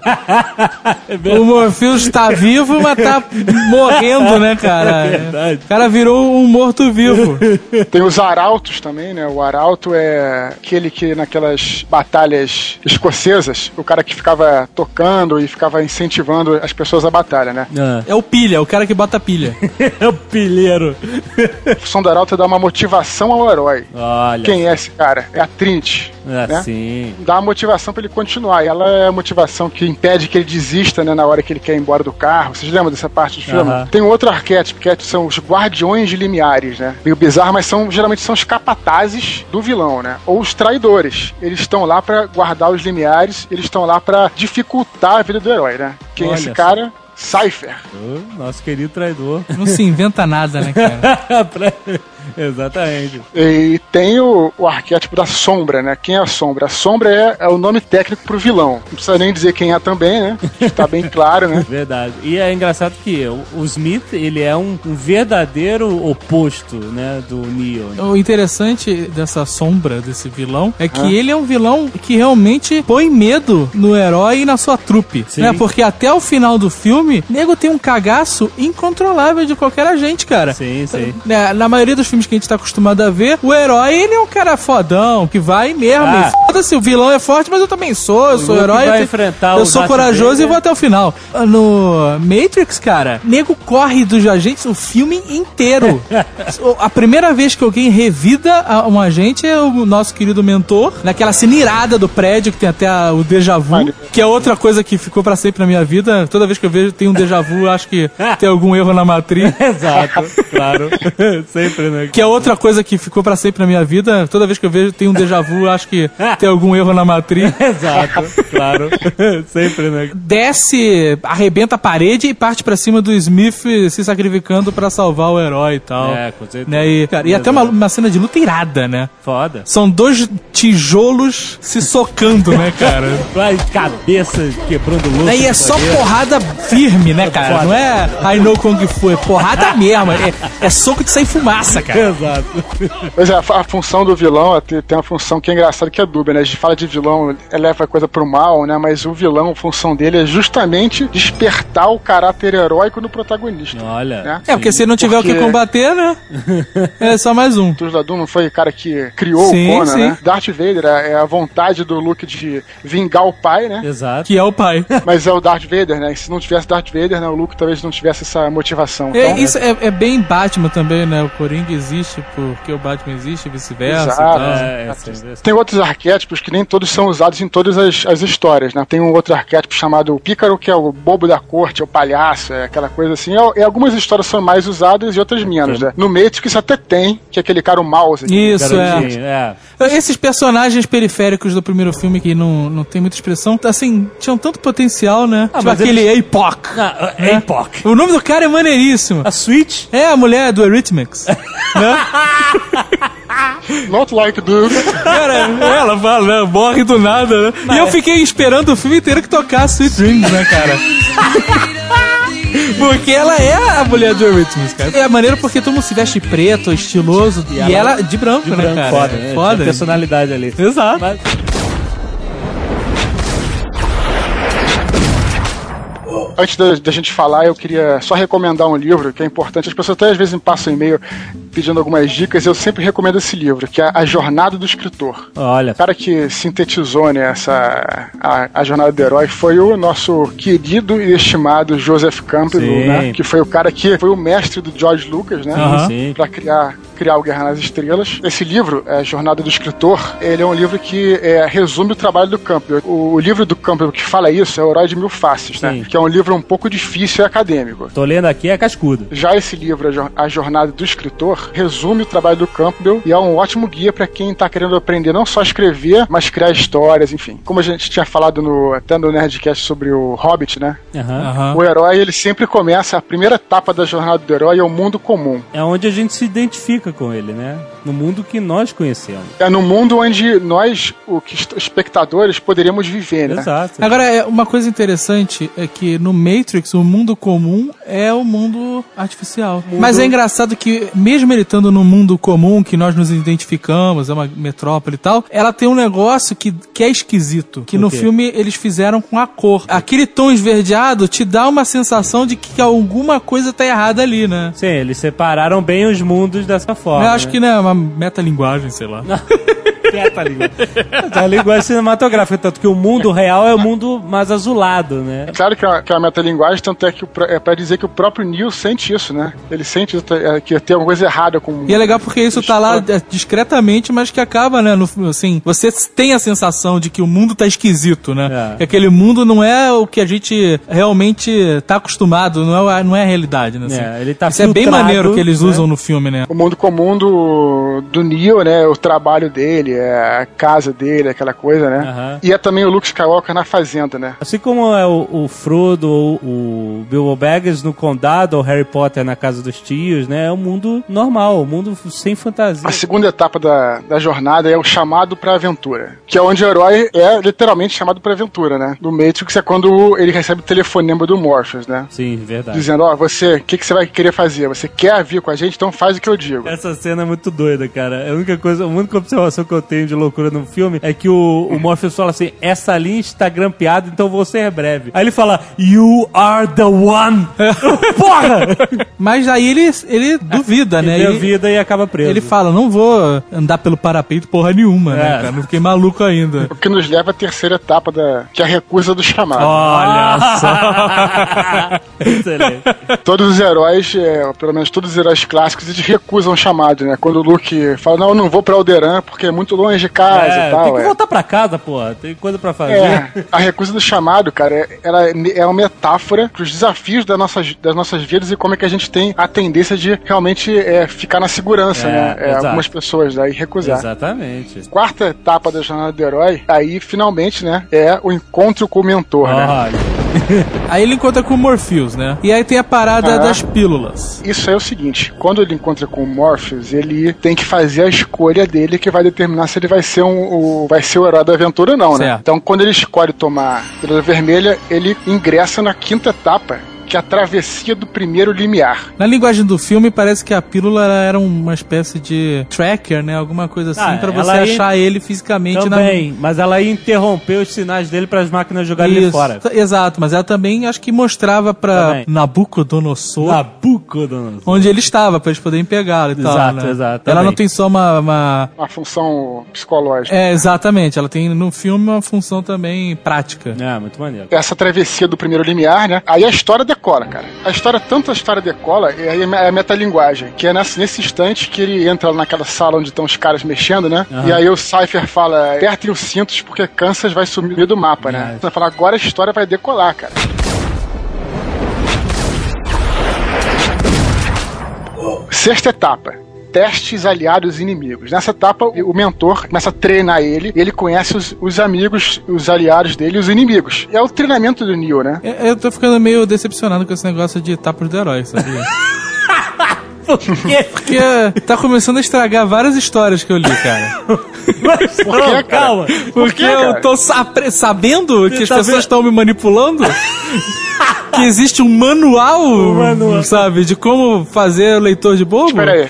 O Morpheus tá vivo, mas tá morrendo, né, cara? É verdade. O cara virou um morto-vivo. Tem os arautos também, né? O arauto é aquele que naquelas batalhas escocesas, o cara que ficava tocando e ficava incentivando as pessoas à batalha, né? É o pilha, o cara que bota pilha. É o pilheiro. A função do arauto é dar uma motivação ao herói. Olha. Quem é esse cara? É a Trinity. Né? Sim. Dá uma motivação pra ele continuar. E ela é a motivação que impede que ele desista, né, na hora que ele quer ir embora do carro. Vocês lembram dessa parte do filme? Tem outro arquétipo, que são os guardiões de limiares, né? Meio bizarro, mas geralmente são os capatazes do vilão, né? Ou os traidores. Eles estão lá pra guardar os limiares, eles estão lá pra dificultar a vida do herói, né? Quem é esse cara? Cypher. Nosso querido traidor. Não se inventa nada, né, cara? Exatamente. E tem o arquétipo da sombra, né? Quem é a sombra? A sombra é o nome técnico pro vilão. Não precisa nem dizer quem é também, né? Tá bem claro, né? Verdade. E é engraçado que o Smith, ele é um verdadeiro oposto, né, do Neo. O interessante dessa sombra, desse vilão, é que ele é um vilão que realmente põe medo no herói e na sua trupe. Né? Porque até o final do filme, nego tem um cagaço incontrolável de qualquer agente, cara. Sim, sim. Na maioria dos filmes que a gente tá acostumado a ver, o herói, ele é um cara fodão, que vai mesmo, foda-se, o vilão é forte, mas eu também sou. Eu sou herói. Vai enfrentar eu sou corajoso e vou até o final. No Matrix, cara, nego corre dos agentes o filme inteiro. A primeira vez que alguém revida um agente é o nosso querido mentor, naquela cena irada do prédio, que tem até o déjà vu, que é outra coisa que ficou pra sempre na minha vida. Toda vez que eu vejo tem um déjà vu, acho que tem algum erro na matriz. Exato, claro. Sempre, né? Que é outra coisa que ficou pra sempre na minha vida. Toda vez que eu vejo tem um déjà vu, acho que tem algum erro na matriz. Exato, claro. Sempre, né? Desce, arrebenta a parede e parte pra cima do Smith se sacrificando pra salvar o herói e tal. Com certeza. Né? E até uma cena de luta irada, né? Foda. São dois tijolos se socando, né, cara? Vai, cabeça quebrando luz. Aí é só porrada firme, né, cara? Foda. Não é I know Kung Fu, é porrada mesmo. É soco de sair fumaça, cara. Exato. Pois é, a função do vilão tem uma função que é engraçada, que é dúbia, né? A gente fala de vilão, leva a coisa pro mal, né? Mas o vilão, a função dele é justamente despertar o caráter heróico no protagonista. Olha. Né? Porque se não tiver o que combater, né? É só mais um. O Doom não foi o cara que criou o Conan, né? Darth Vader é a vontade do Luke de vingar o pai, né? Exato. Que é o pai. Mas é o Darth Vader, né? E se não tivesse Darth Vader, né? O Luke talvez não tivesse essa motivação. Então, isso é bem Batman também, né? O Coringa existe porque o Batman existe e vice-versa. Exato. Tem outros arquétipos que nem todos são usados em todas as histórias, né? Tem um outro arquétipo chamado o Pícaro, que é o bobo da corte, é o palhaço, é aquela coisa assim. E algumas histórias são mais usadas e outras menos, né? No Matrix isso até tem, que é aquele cara o mouse. Isso, Esses personagens periféricos do primeiro filme que não tem muita expressão, assim, tinham tanto potencial, né? Tipo aquele Apoc. Apoc. O nome do cara é maneiríssimo. A Switch? É, a mulher do Eurythmics. Né? Not like dude. Cara, ela fala, né? Morre do nada, né? E eu fiquei esperando o filme inteiro que tocasse Sweet Dreams, né, cara? Porque ela é a mulher do Eurythmics, cara. É maneiro porque todo mundo se veste preto, estiloso, e ela de branco, né, cara? Foda, né? Foda. Tem personalidade ali. Exato. Mas... Antes da gente falar, eu queria só recomendar um livro que é importante. As pessoas até às vezes me passam e-mail pedindo algumas dicas. Eu sempre recomendo esse livro, que é A Jornada do Escritor. Olha. O cara que sintetizou, né, a Jornada do Herói foi o nosso querido e estimado Joseph Campbell, né? Que foi o cara que foi o mestre do George Lucas, né? Pra criar o Guerra nas Estrelas. Esse livro, A Jornada do Escritor, ele é um livro que resume o trabalho do Campbell. O livro do Campbell que fala isso é O Herói de Mil Faces, né? Que é um livro um pouco difícil e acadêmico. Tô lendo aqui, é cascudo. Já esse livro, A Jornada do Escritor, resume o trabalho do Campbell e é um ótimo guia para quem tá querendo aprender não só a escrever, mas criar histórias, enfim. Como a gente tinha falado até no Nerdcast sobre o Hobbit, né? O herói, ele sempre começa, a primeira etapa da jornada do herói é o mundo comum. É onde a gente se identifica com ele, né? No mundo que nós conhecemos. É no mundo onde nós, os espectadores, poderíamos viver, né? Exato. Agora, uma coisa interessante é que no Matrix, o mundo comum é o mundo artificial. Mas é engraçado que, mesmo ele estando no mundo comum, que nós nos identificamos, é uma metrópole e tal, ela tem um negócio que é esquisito, que no filme eles fizeram com a cor. Aquele tom esverdeado te dá uma sensação de que alguma coisa tá errada ali, né? Sim, eles separaram bem os mundos dessa forma. Eu acho que, né, uma metalinguagem, sei lá. A linguagem cinematográfica, tanto que o mundo real é o mundo mais azulado, né? É claro que é uma metalinguagem, tanto é que é pra dizer que o próprio Neo sente isso, né? Ele sente que tem alguma coisa errada com o mundo. E é legal porque isso tá lá discretamente, mas que acaba, né? Assim, você tem a sensação de que o mundo tá esquisito, né? Que aquele mundo não é o que a gente realmente tá acostumado, não é a realidade, né? Assim, ele tá isso é bem maneiro que eles usam no filme, né? O mundo comum do Neo, né? O trabalho dele, a casa dele, aquela coisa, né? E é também o Luke Skywalker na fazenda, né? Assim como é o Frodo, o Bilbo Baggins no condado, ou Harry Potter na casa dos tios, né? É um mundo normal, um mundo sem fantasia. A segunda etapa da jornada é o chamado pra aventura, que é onde o herói é literalmente chamado pra aventura, né? No Matrix é quando ele recebe o telefonema do Morpheus, né? Sim, verdade. Dizendo, você, o que você vai querer fazer? Você quer vir com a gente? Então faz o que eu digo. Essa cena é muito doida, cara. A única observação que eu tenho tem de loucura no filme é que o Morpheus fala assim, essa linha está grampeada, então vou ser breve. Aí ele fala, you are the one. Porra! Mas aí ele duvida, né? Ele duvida e acaba preso. Ele fala, não vou andar pelo parapeito porra nenhuma, né, cara? Não fiquei maluco ainda. O que nos leva à terceira etapa, que é a recusa do chamado. Olha só! Excelente. Todos os heróis, pelo menos todos os heróis clássicos, eles recusam o chamado, né? Quando o Luke fala, não, eu não vou pra Alderaan porque é muito longe de casa e tal. Tem que voltar pra casa, porra. Tem coisa pra fazer. A recusa do chamado, cara, ela é uma metáfora pros desafios das nossas vidas e como é que a gente tem a tendência de realmente ficar na segurança, né? Algumas pessoas daí recusar. Exatamente. Quarta etapa da jornada do herói, aí finalmente, né, é o encontro com o mentor, né? Aí ele encontra com o Morpheus, né? E aí tem a parada das pílulas. Isso é o seguinte, quando ele encontra com o Morpheus, ele tem que fazer a escolha dele que vai determinar se ele vai ser o herói da aventura ou não, né? Então, quando ele escolhe tomar a pílula vermelha, ele ingressa na quinta etapa, que é a travessia do primeiro limiar. Na linguagem do filme, parece que a pílula era uma espécie de tracker, né? Alguma coisa assim, pra você achar ele fisicamente. Também, mas ela ia interromper os sinais dele para as máquinas jogarem ele fora. Exato, mas ela também acho que mostrava pra Nabucodonosor onde ele estava, pra eles poderem pegá-lo e tal, né? Exato. Ela não tem só uma função psicológica. Exatamente. Ela tem no filme uma função também prática. Muito maneiro. Essa travessia do primeiro limiar, né? Aí a história decola, cara. A história decola, e aí é a metalinguagem, que é nesse instante que ele entra naquela sala onde estão os caras mexendo, né? E aí o Cypher fala, apertem os cintos porque Kansas vai sumir do mapa, né? Você fala, agora a história vai decolar, cara. Sexta etapa. Testes aliados e inimigos. Nessa etapa, o mentor começa a treinar ele e ele conhece os amigos, os aliados dele e os inimigos. É o treinamento do Neo, né? Eu tô ficando meio decepcionado com esse negócio de etapas do herói, sabia? Por quê? Porque tá começando a estragar várias histórias que eu li, cara. Por quê, calma? Porque eu tô sabendo que as pessoas estão me manipulando. Que existe um manual, sabe, de como fazer o leitor de bobo? Peraí.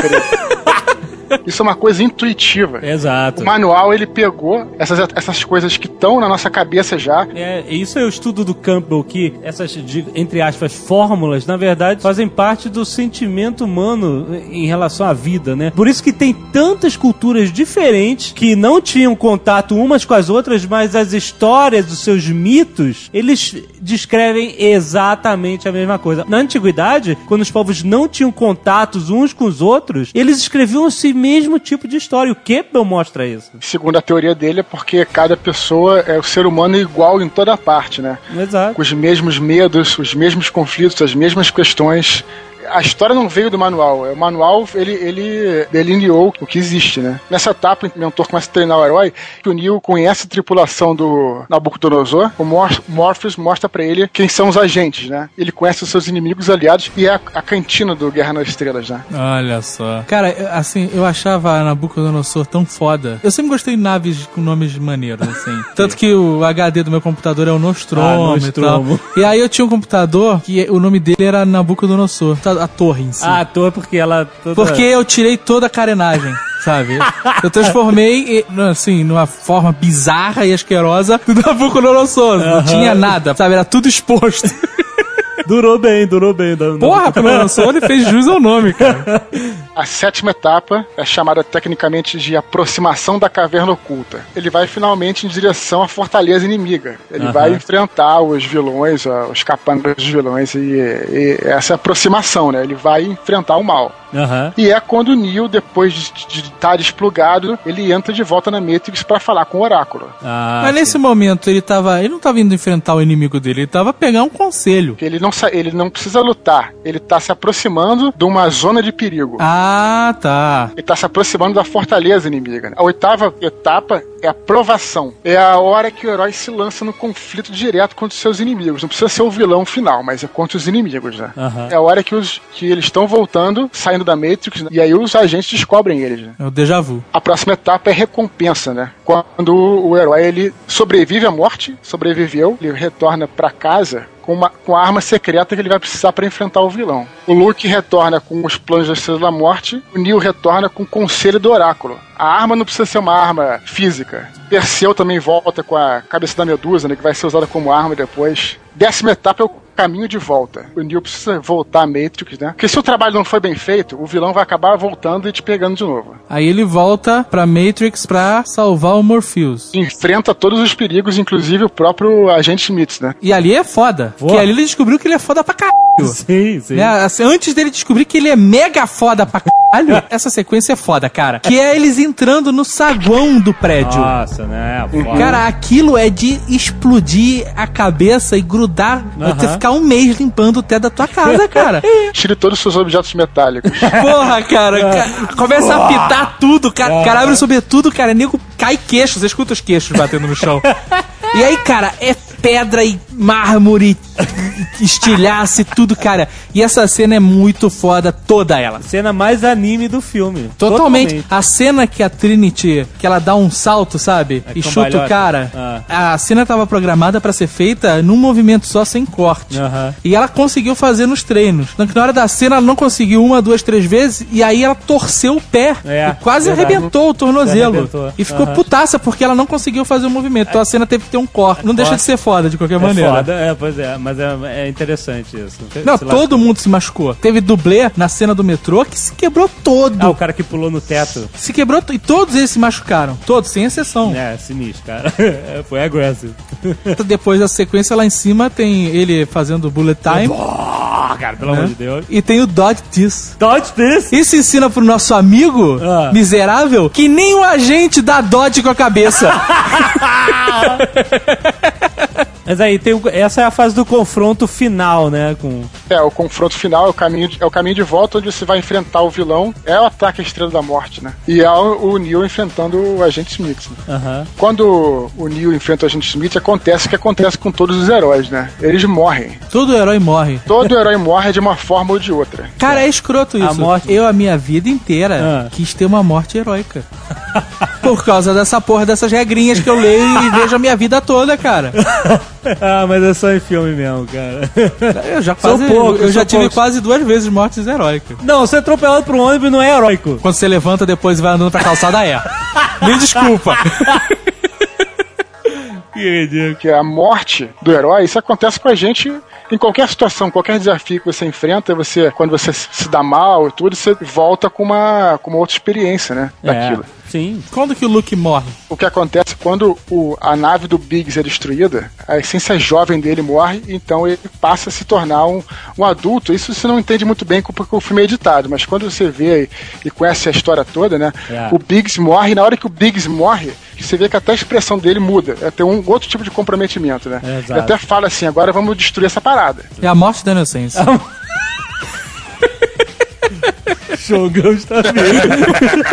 Isso é uma coisa intuitiva. Exato. O manual, ele pegou essas coisas que estão na nossa cabeça já. Isso é o estudo do Campbell, que essas, entre aspas, fórmulas, na verdade, fazem parte do sentimento humano em relação à vida, né? Por isso que tem tantas culturas diferentes que não tinham contato umas com as outras, mas as histórias dos seus mitos, eles descrevem exatamente a mesma coisa. Na antiguidade, quando os povos não tinham contatos uns com os outros, eles escreviam esse mesmo tipo de história. O Campbell mostra isso. Segundo a teoria dele, é porque cada pessoa o ser humano é igual em toda parte, né? Exato. Com os mesmos medos, os mesmos conflitos, as mesmas questões. A história não veio do manual. O manual, ele delineou o que existe, né? Nessa etapa, o mentor começa a treinar o herói, que o Neo conhece a tripulação do Nabucodonosor. O Morpheus mostra pra ele quem são os agentes, né? Ele conhece os seus inimigos aliados e é a cantina do Guerra nas Estrelas, né? Olha só. Cara, assim, eu achava a Nabucodonosor tão foda. Eu sempre gostei de naves com nomes maneiros, assim. Tanto que o HD do meu computador é o Nostromo e tal. E aí eu tinha um computador que o nome dele era Nabucodonosor. A torre em si. A torre porque ela... Porque eu tirei toda a carenagem, sabe? Eu transformei, assim, numa forma bizarra e asquerosa do Nabucodonosor. Não tinha nada, sabe? Era tudo exposto. Durou bem. Porra, quando lançou, ele fez jus ao nome, cara. A sétima etapa é chamada tecnicamente de aproximação da caverna oculta. Ele vai finalmente em direção à fortaleza inimiga. Ele vai enfrentar os vilões, os capangas dos vilões e essa aproximação, né? Ele vai enfrentar o mal. E é quando o Neo, depois de estar desplugado, ele entra de volta na Matrix pra falar com o Oráculo. Mas nesse momento ele não tava indo enfrentar o inimigo dele, ele tava pegar um conselho. Ele não precisa lutar, ele tá se aproximando de uma zona de perigo. Tá. Ele tá se aproximando da fortaleza inimiga, né? A oitava etapa é a provação. É a hora que o herói se lança no conflito direto contra os seus inimigos. Não precisa ser o vilão final, mas é contra os inimigos, né? É a hora que eles estão voltando, saindo da Matrix, né? E aí os agentes descobrem eles, né? É o déjà vu. A próxima etapa é recompensa, né? Quando o herói, ele sobrevive à morte, sobreviveu, ele retorna pra casa com a arma secreta que ele vai precisar para enfrentar o vilão. O Luke retorna com os planos da Estrela da Morte, o Neo retorna com o Conselho do Oráculo. A arma não precisa ser uma arma física. Perseu também volta com a cabeça da Medusa, né, que vai ser usada como arma depois. 10ª etapa é o caminho de volta. O Neo precisa voltar a Matrix, né? Porque se o trabalho não foi bem feito, o vilão vai acabar voltando e te pegando de novo. Aí ele volta pra Matrix pra salvar o Morpheus. Enfrenta todos os perigos, inclusive o próprio Agente Smith, né? E ali é foda. Porque ali ele descobriu que ele é foda pra caralho. Sim, sim. Né? Assim, antes dele descobrir que ele é mega foda pra caralho, essa sequência é foda, cara. Que é eles entrando no saguão do prédio. Nossa, né? Foda. Cara, aquilo é de explodir a cabeça e grudar, você ficar um mês limpando o teto da tua casa, cara. Tire todos os seus objetos metálicos. Porra, cara. Começa a apitar tudo, cara abre sobretudo, cara, nego cai queixo, você escuta os queixos batendo no chão. E aí, cara, é pedra e mármore, estilhaço e tudo, cara. E essa cena é muito foda, toda ela. Cena mais anime do filme. Totalmente. A cena que a Trinity, que ela dá um salto, sabe? E chuta o cara. A cena tava programada pra ser feita num movimento só, sem corte. E ela conseguiu fazer nos treinos. Na hora da cena, ela não conseguiu 1, 2, 3 vezes, e aí ela torceu o pé. E quase arrebentou o tornozelo. E ficou putaça, porque ela não conseguiu fazer o movimento. Então a cena teve que ter um corte. Não deixa de ser foda, de qualquer maneira. Foda, pois é. Mas é interessante isso. Não, todo mundo se machucou. Teve dublê na cena do metrô que se quebrou todo. O cara que pulou no teto. Se quebrou e todos eles se machucaram. Todos, sem exceção. É, sinistro, cara. Foi aggressive. Depois da sequência lá em cima tem ele fazendo bullet time. Cara, pelo amor de Deus. E tem o Dodge This. Dodge This? Isso ensina pro nosso amigo miserável que nem o agente dá Dodge com a cabeça. Mas aí, essa é a fase do confronto final, né? O confronto final é o caminho de volta, onde você vai enfrentar o vilão. É o ataque à Estrela da Morte, né? E é o Neo enfrentando o Agente Smith. Né? Quando o Neo enfrenta o Agente Smith, acontece o que acontece com todos os heróis, né? Eles morrem. Todo herói morre. Todo herói morre de uma forma ou de outra. Cara, é escroto isso. Eu, a minha vida inteira, quis ter uma morte heróica. Por causa dessa porra, dessas regrinhas que eu leio e vejo a minha vida toda, cara. Mas é só em filme mesmo, cara. Eu já tive quase 2 vezes mortes heróicas. Não, você é atropelado por um ônibus não é heróico. Quando você levanta depois e vai andando pra calçada Me desculpa. Que a morte do herói, isso acontece com a gente em qualquer situação, qualquer desafio que você enfrenta, quando você se dá mal e tudo, você volta com uma outra experiência, né? Daquilo. Sim. Quando que o Luke morre? O que acontece quando a nave do Biggs é destruída, a essência jovem dele morre, então ele passa a se tornar um adulto. Isso você não entende muito bem porque o filme é editado, mas quando você vê e conhece a história toda, né? O Biggs morre, e na hora que o Biggs morre, você vê que até a expressão dele muda. É ter um outro tipo de comprometimento, né? Ele até fala assim, agora vamos destruir essa parada. É a morte da inocência. Jogão está vindo.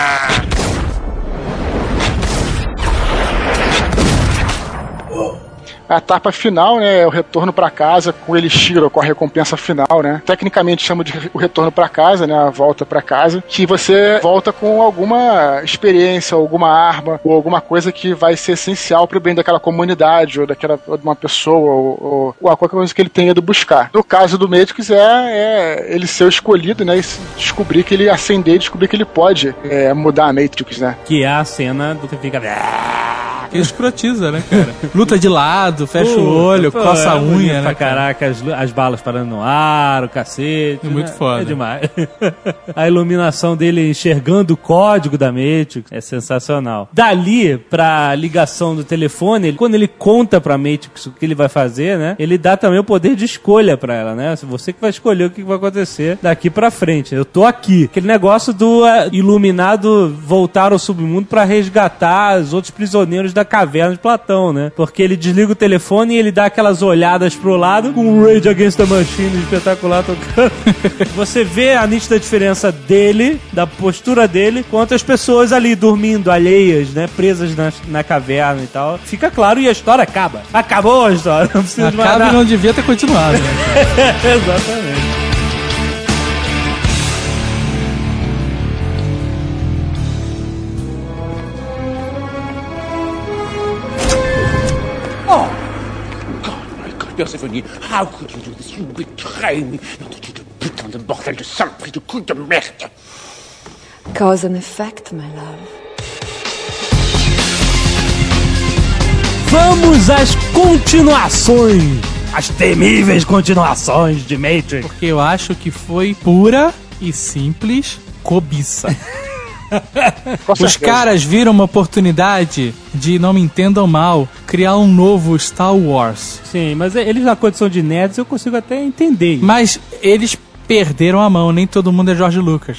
A etapa final, né, é o retorno pra casa com o Elixir, com a recompensa final, né? Tecnicamente chama de o retorno pra casa, né, a volta pra casa, que você volta com alguma experiência, alguma arma, ou alguma coisa que vai ser essencial pro bem daquela comunidade, ou de uma pessoa, ou qualquer coisa que ele tenha ido buscar. No caso do Matrix é ele ser o escolhido, né, e descobrir que ele ascender, descobrir que ele pode mudar a Matrix, né? Que é a cena do que fica... Ele escrotiza, né, cara? Luta de lado, fecha o olho, coça a unha, né? Caraca, as balas parando no ar, o cacete. É muito foda. É demais. A iluminação dele enxergando o código da Matrix é sensacional. Dali, pra ligação do telefone, quando ele conta pra Matrix o que ele vai fazer, né? Ele dá também o poder de escolha pra ela, né? Você que vai escolher o que vai acontecer daqui pra frente. Eu tô aqui. Aquele negócio do iluminado voltar ao submundo pra resgatar os outros prisioneiros da caverna de Platão, né? Porque ele desliga o telefone e ele dá aquelas olhadas pro lado com o Rage Against the Machine espetacular tocando. Você vê a nítida diferença dele, da postura dele, com outras pessoas ali dormindo, alheias, né? Presas na caverna e tal. Fica claro e a história acaba. Acabou a história. Não precisa de mais nada. Acaba e não devia ter continuado. Né? Exatamente. Persephone, how could you do this? You betray me. Putain de bordel de saloperie de couille de merde. Cause and effect, my love. Vamos às continuações. As temíveis continuações de Matrix. Porque eu acho que foi pura e simples cobiça. Os caras viram uma oportunidade de, não me entendam mal, criar um novo Star Wars. Sim, mas eles na condição de nerds eu consigo até entender. Mas eles perderam a mão, nem todo mundo é George Lucas.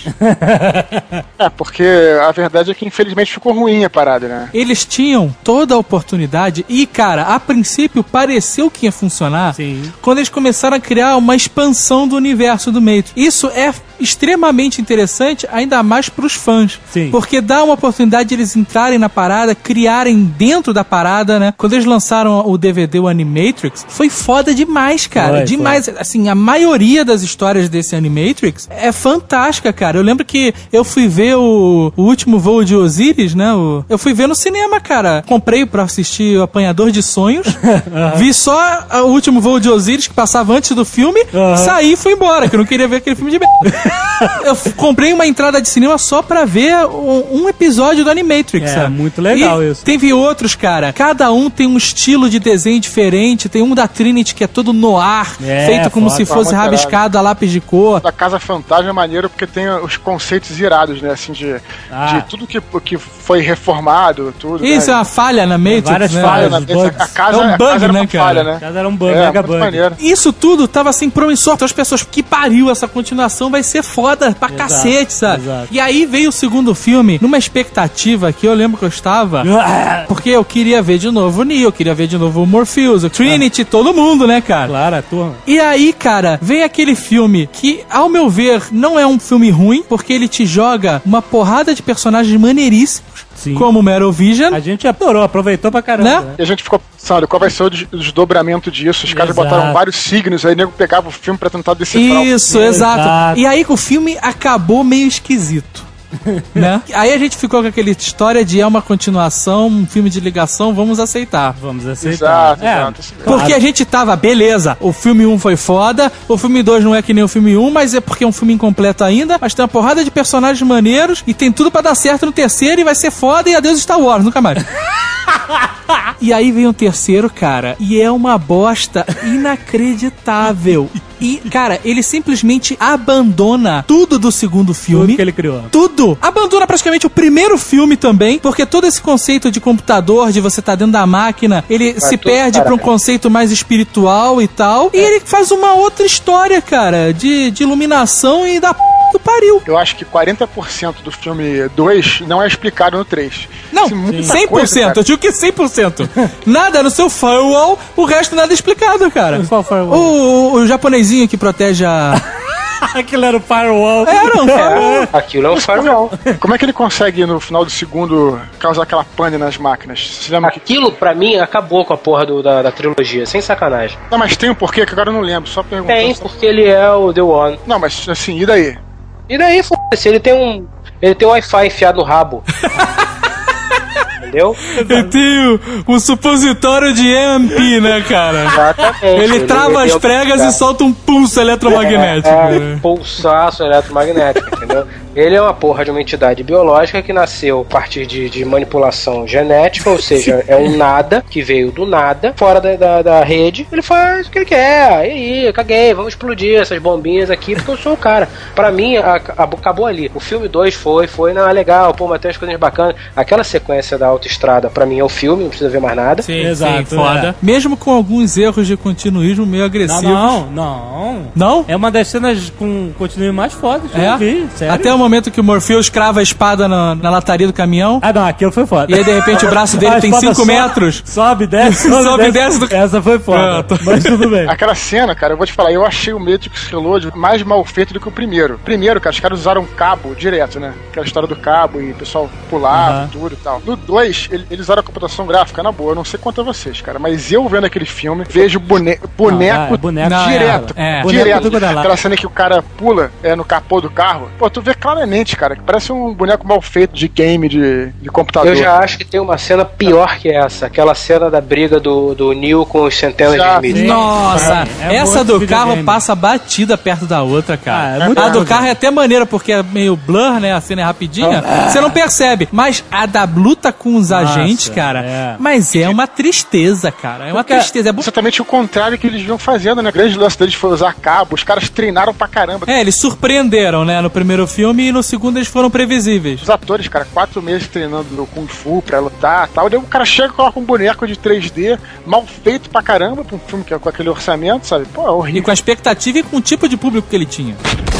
Porque a verdade é que infelizmente ficou ruim a parada, né? Eles tinham toda a oportunidade e, cara, a princípio pareceu que ia funcionar. Sim. Quando eles começaram a criar uma expansão do universo do Matrix. Isso é extremamente interessante, ainda mais pros fãs. Sim. Porque dá uma oportunidade de eles entrarem na parada, criarem dentro da parada, né? Quando eles lançaram o DVD, o Animatrix, foi foda demais, cara. Demais. Assim, a maioria das histórias desse Animatrix é fantástica, cara. Eu lembro que eu fui ver o último voo de Osiris, né? Eu fui ver no cinema, cara. Comprei pra assistir o Apanhador de Sonhos. Vi só o último voo de Osiris, que passava antes do filme. Saí e fui embora, que eu não queria ver aquele filme de merda. Eu comprei uma entrada de cinema só pra ver um episódio do Animatrix. É, muito legal e isso. Teve outros, cara. Cada um tem um estilo de desenho diferente. Tem um da Trinity que é todo noir, feito como se fosse rabiscado a lápis de cor. Da Casa Fantasma é maneiro porque tem os conceitos irados, né? Assim, de tudo que foi reformado, tudo. Isso, né? é uma falha na Matrix, várias né? falhas na Matrix. A casa, é um bug, era uma né, cara? falha, né? A casa era um bug, mega bug. maneiro. Isso tudo tava assim promissor. Então as pessoas, que pariu, essa continuação vai ser foda pra cacete, sabe? Exato. E aí veio o segundo filme, numa expectativa que eu lembro que eu estava, porque eu queria ver de novo o Neo, eu queria ver de novo o Morpheus, o Trinity, todo mundo, né, cara? Claro, a turma. E aí, cara, vem aquele filme que, ao meu ver, não é um filme ruim, porque ele te joga uma porrada de personagens maneiríssimos. Sim. Como o Metal Vision. A gente adorou, aproveitou pra caramba. Né? E a gente ficou pensando, qual vai ser o desdobramento disso? Os caras botaram vários signos, aí o nego pegava o filme pra tentar decifrar. Isso, exato. E aí o filme acabou meio esquisito. Né? Aí a gente ficou com aquela história de uma continuação, um filme de ligação, vamos aceitar. Vamos aceitar. Exato. Porque a gente tava, beleza, o filme 1 foi foda, o filme 2 não é que nem o filme 1, mas é porque é um filme incompleto ainda, mas tem uma porrada de personagens maneiros e tem tudo pra dar certo no terceiro e vai ser foda e adeus Star Wars, nunca mais. E aí vem o terceiro, cara, e é uma bosta inacreditável. E, cara, ele simplesmente abandona tudo do segundo filme. Tudo que ele criou. Tudo! Abandona praticamente o primeiro filme também, porque todo esse conceito de computador, de você estar dentro da máquina, ele se perde pra um conceito mais espiritual e tal. E ele faz uma outra história, cara, de iluminação e da p do pariu. Eu acho que 40% do filme 2 não é explicado no 3. Não, 100%, eu digo que 100%. Nada no seu firewall, o resto nada explicado, cara. Qual firewall? O japonesinho que protege a... Aquilo era o firewall. Era um firewall. Aquilo é um firewall. Como é que ele consegue, no final do segundo, causar aquela pane nas máquinas? Aquilo, pra mim, acabou com a porra da trilogia, sem sacanagem. Não, mas tem um porquê que agora eu não lembro, só perguntando. Tem, porque ele é o The One. Não, mas assim, e daí? E daí, foda-se, ele tem um Wi-Fi enfiado no rabo. Entendeu? Ele tem um supositório de EMP, né, cara? Exatamente. Ele trava as pregas e solta um pulso eletromagnético. Pulsaço eletromagnético, entendeu? Ele é uma porra de uma entidade biológica que nasceu a partir de manipulação genética, ou seja, é um nada, que veio do nada, fora da rede. Ele faz o que ele quer. E aí, caguei, vamos explodir essas bombinhas aqui, porque eu sou o cara. Pra mim, acabou ali. O filme 2 foi, não, é legal, pô, mas tem umas coisas bacanas. Aquela sequência da autoestrada, pra mim, é o filme, não precisa ver mais nada. Sim, exato, sim, foda. É. Mesmo com alguns erros de continuismo meio agressivos. Não. Não? É uma das cenas com continuismo mais fodas que eu vi, sério. Até o momento que o Morpheus crava a espada na lataria do caminhão. Ah, não, aquilo foi foda. E aí, de repente, o braço dele tem 5 metros. Sobe, desce. Sobe e desce. Essa foi foda, mas tudo bem. Aquela cena, cara, eu vou te falar, eu achei o Matrix Reload mais mal feito do que o primeiro. Primeiro, cara, os caras usaram cabo direto, né? Aquela história do cabo e o pessoal pulava tudo e tal. No 2, eles usaram a computação gráfica, na boa, eu não sei quanto a vocês, cara, mas eu vendo aquele filme, vejo boneco direto. É. Direto. Aquela cena que o cara pula no capô do carro. Pô, tu vê claramente claramente, cara, que parece um boneco mal feito de game de computador. Eu já acho que tem uma cena pior que essa, aquela cena da briga do Neo com os centenas de Smith. Nossa, essa do carro passa batida perto da outra, cara. A do carro é até maneira, porque é meio blur, né? A cena é rapidinha, você não percebe. Mas a da luta com os agentes, cara, mas é uma tristeza, cara. É uma tristeza. É exatamente o contrário que eles vinham fazendo, né? O grande lance deles foi usar cabo, os caras treinaram pra caramba. Eles surpreenderam, né? No primeiro filme e no segundo eles foram previsíveis. Os atores, cara, 4 meses treinando no Kung Fu pra lutar e tal. Daí o cara chega e coloca um boneco de 3D mal feito pra caramba pra um filme que é com aquele orçamento, sabe? Pô, é horrível. E com a expectativa e com o tipo de público que ele tinha.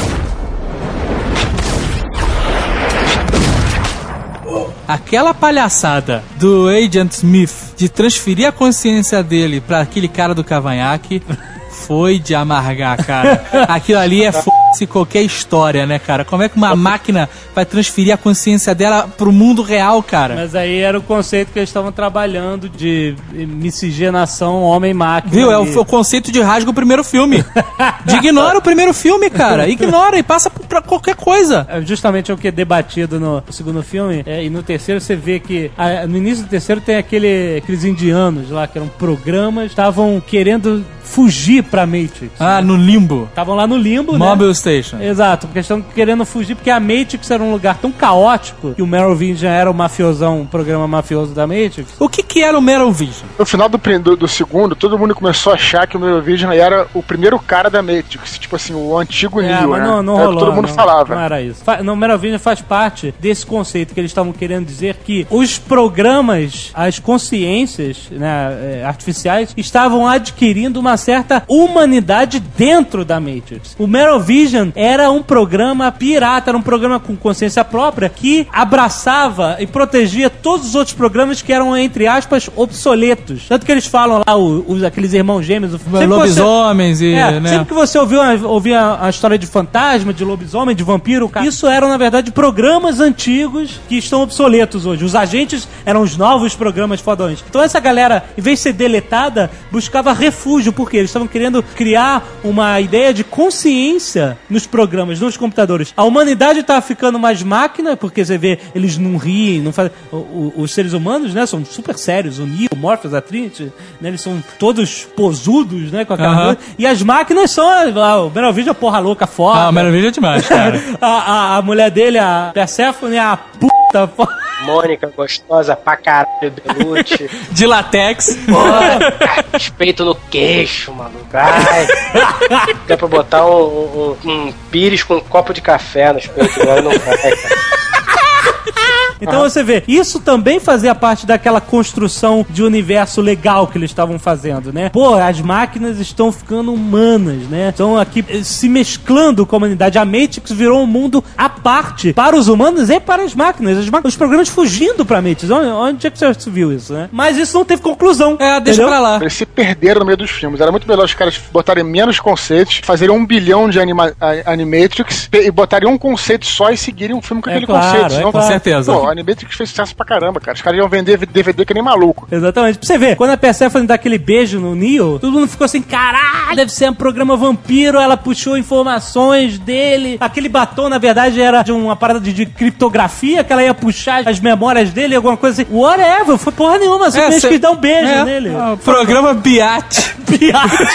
Aquela palhaçada do Agent Smith de transferir a consciência dele pra aquele cara do cavanhaque foi de amargar, cara. Aquilo ali é f***se qualquer história, né, cara? Como é que uma máquina vai transferir a consciência dela pro mundo real, cara? Mas aí era o conceito que eles estavam trabalhando de miscigenação homem-máquina. Viu? É o conceito de rasga o primeiro filme. De ignora o primeiro filme, cara. Ignora e passa pra qualquer coisa. Justamente é o que é debatido no segundo filme. E no terceiro você vê que no início do terceiro tem aqueles indianos lá, que eram programas, estavam querendo fugir pra Matrix. No limbo. Estavam lá no limbo, Mobile né? Station. Exato, porque estão querendo fugir, porque a Matrix era um lugar tão caótico que o Merovingian era o mafiosão, um programa mafioso da Matrix. O que era o Merovingian? No final do segundo, todo mundo começou a achar que o Merovingian era o primeiro cara da Matrix, tipo assim, o antigo Neo, mas né? não rolou, todo mundo falava. Não era isso. O Merovingian faz parte desse conceito que eles estavam querendo dizer que os programas, as consciências, né, artificiais, estavam adquirindo uma certa humanidade dentro da Matrix. O Merovingian era um programa pirata, era um programa com consciência própria que abraçava e protegia todos os outros programas que eram, entre aspas, obsoletos. Tanto que eles falam lá, aqueles irmãos gêmeos, lobisomens né? Sempre que você ouvia a história de fantasma, de lobisomem, de vampiro, isso eram, na verdade, programas antigos que estão obsoletos hoje. Os agentes eram os novos programas fodões. Então essa galera, em vez de ser deletada, buscava refúgio, porque eles estavam querendo criar uma ideia de consciência nos programas, nos computadores. A humanidade tá ficando mais máquina, porque você vê, eles não riem, não fazem... Os seres humanos, né, são super sérios. O Neo, o Morpheus, a Trinity, né, eles são todos posudos, né, com aquela coisa. E as máquinas são... O Merovingian, porra louca, foda. O Merovingian é demais, cara. a mulher dele, a Persephone, a puta foda. Mônica, gostosa pra caralho, Belucci. De latex. Respeito no queixo, maluco. Ai. Dá pra botar um pires com um copo de café no peito, agora não vai, cara. Então você vê, isso também fazia parte daquela construção de universo legal que eles estavam fazendo, né? Pô, as máquinas estão ficando humanas, né? Estão aqui se mesclando com a humanidade. A Matrix virou um mundo à parte para os humanos e para as máquinas. Os programas fugindo pra Matrix. Onde é que você viu isso, né? Mas isso não teve conclusão. Deixa pra lá. Eles se perderam no meio dos filmes. Era muito melhor os caras botarem menos conceitos, fazerem 1 bilhão de Animatrix e botarem um conceito só e seguirem um filme com aquele conceito. Senão, com certeza. Pô, a Animatrix fez sucesso pra caramba, cara. Os caras iam vender DVD que nem maluco. Exatamente. Pra você ver, quando a Persephone dá aquele beijo no Neo, todo mundo ficou assim, caralho, deve ser um programa vampiro, ela puxou informações dele. Aquele batom, na verdade, era de uma parada de criptografia, que ela ia puxar as memórias dele, alguma coisa assim. Whatever, foi porra nenhuma, simplesmente quis dar um beijo nele. Programa Biate. Biate.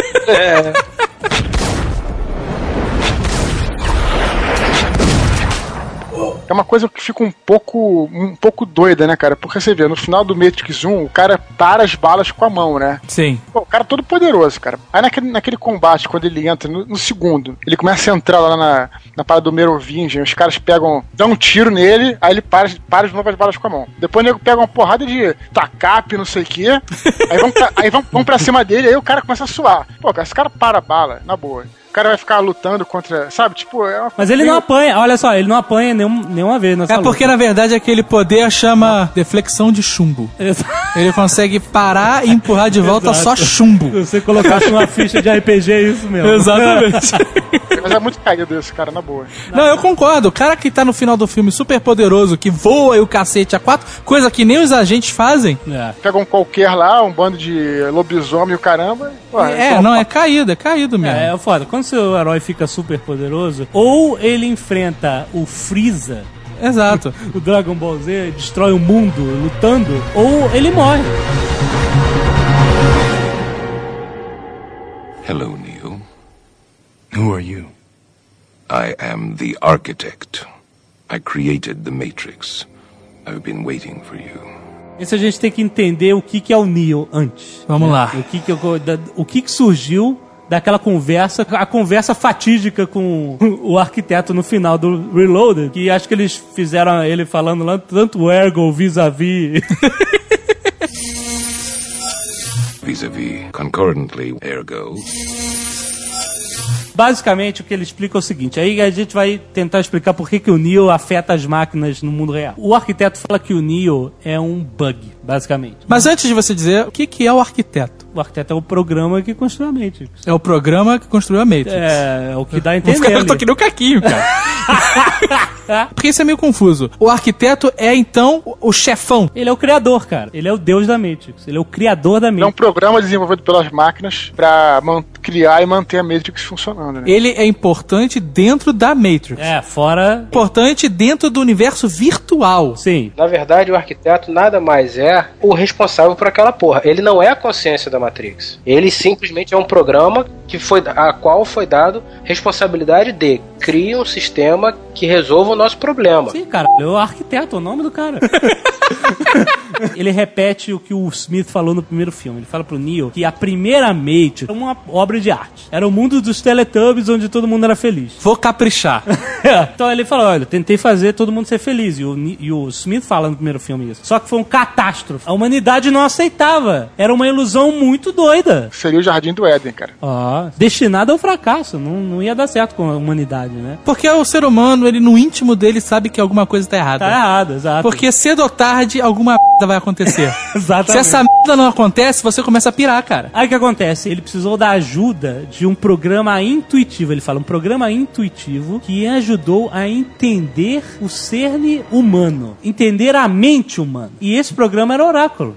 É uma coisa que fica um pouco doida, né, cara? Porque você vê, no final do Matrix 1, o cara para as balas com a mão, né? Sim. Pô, o cara é todo poderoso, cara. Aí naquele combate, quando ele entra, no segundo, ele começa a entrar lá na parada do Merovingian, os caras dão um tiro nele, aí ele para de novo as balas com a mão. Depois o nego pega uma porrada de tacape, não sei o quê, aí vão pra cima dele, aí o cara começa a suar. Pô, cara, esse cara para a bala, na boa. O cara vai ficar lutando contra, sabe? Tipo, mas ele não apanha, olha só, ele não apanha nenhuma vez nessa luta. Porque, na verdade, aquele poder chama deflexão de chumbo. Ele consegue parar e empurrar de volta só chumbo. Se você colocasse uma ficha de RPG, é isso mesmo. Exatamente. Mas é muito caído esse cara, na boa. Não, eu concordo. O cara que tá no final do filme super poderoso, que voa e o cacete a 4, coisa que nem os agentes fazem. Pega um qualquer lá, um bando de lobisomem e o caramba. É caído mesmo. É foda. Quando seu herói fica super poderoso, ou ele enfrenta o Freeza, exato, o Dragon Ball Z, destrói o mundo lutando, ou ele morre. Hello, Neo. Who are you? I am the architect. I created the Matrix. I've been waiting for you. Isso a gente tem que entender o que é o Neo antes. Vamos lá. O que surgiu daquela conversa, a conversa fatídica com o arquiteto no final do Reloaded, que acho que eles fizeram ele falando lá, tanto ergo vis-a-vis. Vis-a-vis, concurrently, ergo. Basicamente, o que ele explica é o seguinte, aí a gente vai tentar explicar por que o Neo afeta as máquinas no mundo real. O arquiteto fala que o Neo é um bug, basicamente. Mas antes de você dizer, o que é o arquiteto? O arquiteto é o programa que construiu a Matrix. É o programa que construiu a Matrix. É o que dá a entender. Eu tô aqui no caquinho, cara. Porque isso é meio confuso. O arquiteto é, então, o chefão. Ele é o criador, cara. Ele é o deus da Matrix. Ele é o criador da Matrix. É um programa desenvolvido pelas máquinas pra criar e manter a Matrix funcionando, né? Ele é importante dentro da Matrix. Fora... Importante dentro do universo virtual. Sim. Na verdade, o arquiteto nada mais é o responsável por aquela porra. Ele não é a consciência da Matrix. Ele simplesmente é um programa a qual foi dado responsabilidade de criar um sistema que resolva o nosso problema. Sim, cara. É o arquiteto, é o nome do cara. Ele repete o que o Smith falou no primeiro filme. Ele fala pro Neo que a primeira Matrix era uma obra de arte. Era o mundo dos Teletubbies onde todo mundo era feliz. Vou caprichar. Então ele falou, olha, tentei fazer todo mundo ser feliz. E o Smith fala no primeiro filme isso. Só que foi um catástrofe. A humanidade não aceitava. Era uma ilusão muito doida. Seria o Jardim do Éden, cara. Destinado ao fracasso. Não ia dar certo com a humanidade, né? Porque o ser humano, ele no íntimo dele sabe que alguma coisa tá errada. Tá errado, exato. Porque cedo ou tarde alguma merda vai acontecer. Exatamente. Se essa merda não acontece, você começa a pirar, cara. Aí o que acontece? Ele precisou da ajuda de um programa intuitivo. Ele fala, um programa intuitivo que ajudou a entender o cerne humano. Entender a mente humana. E esse programa era Oráculo.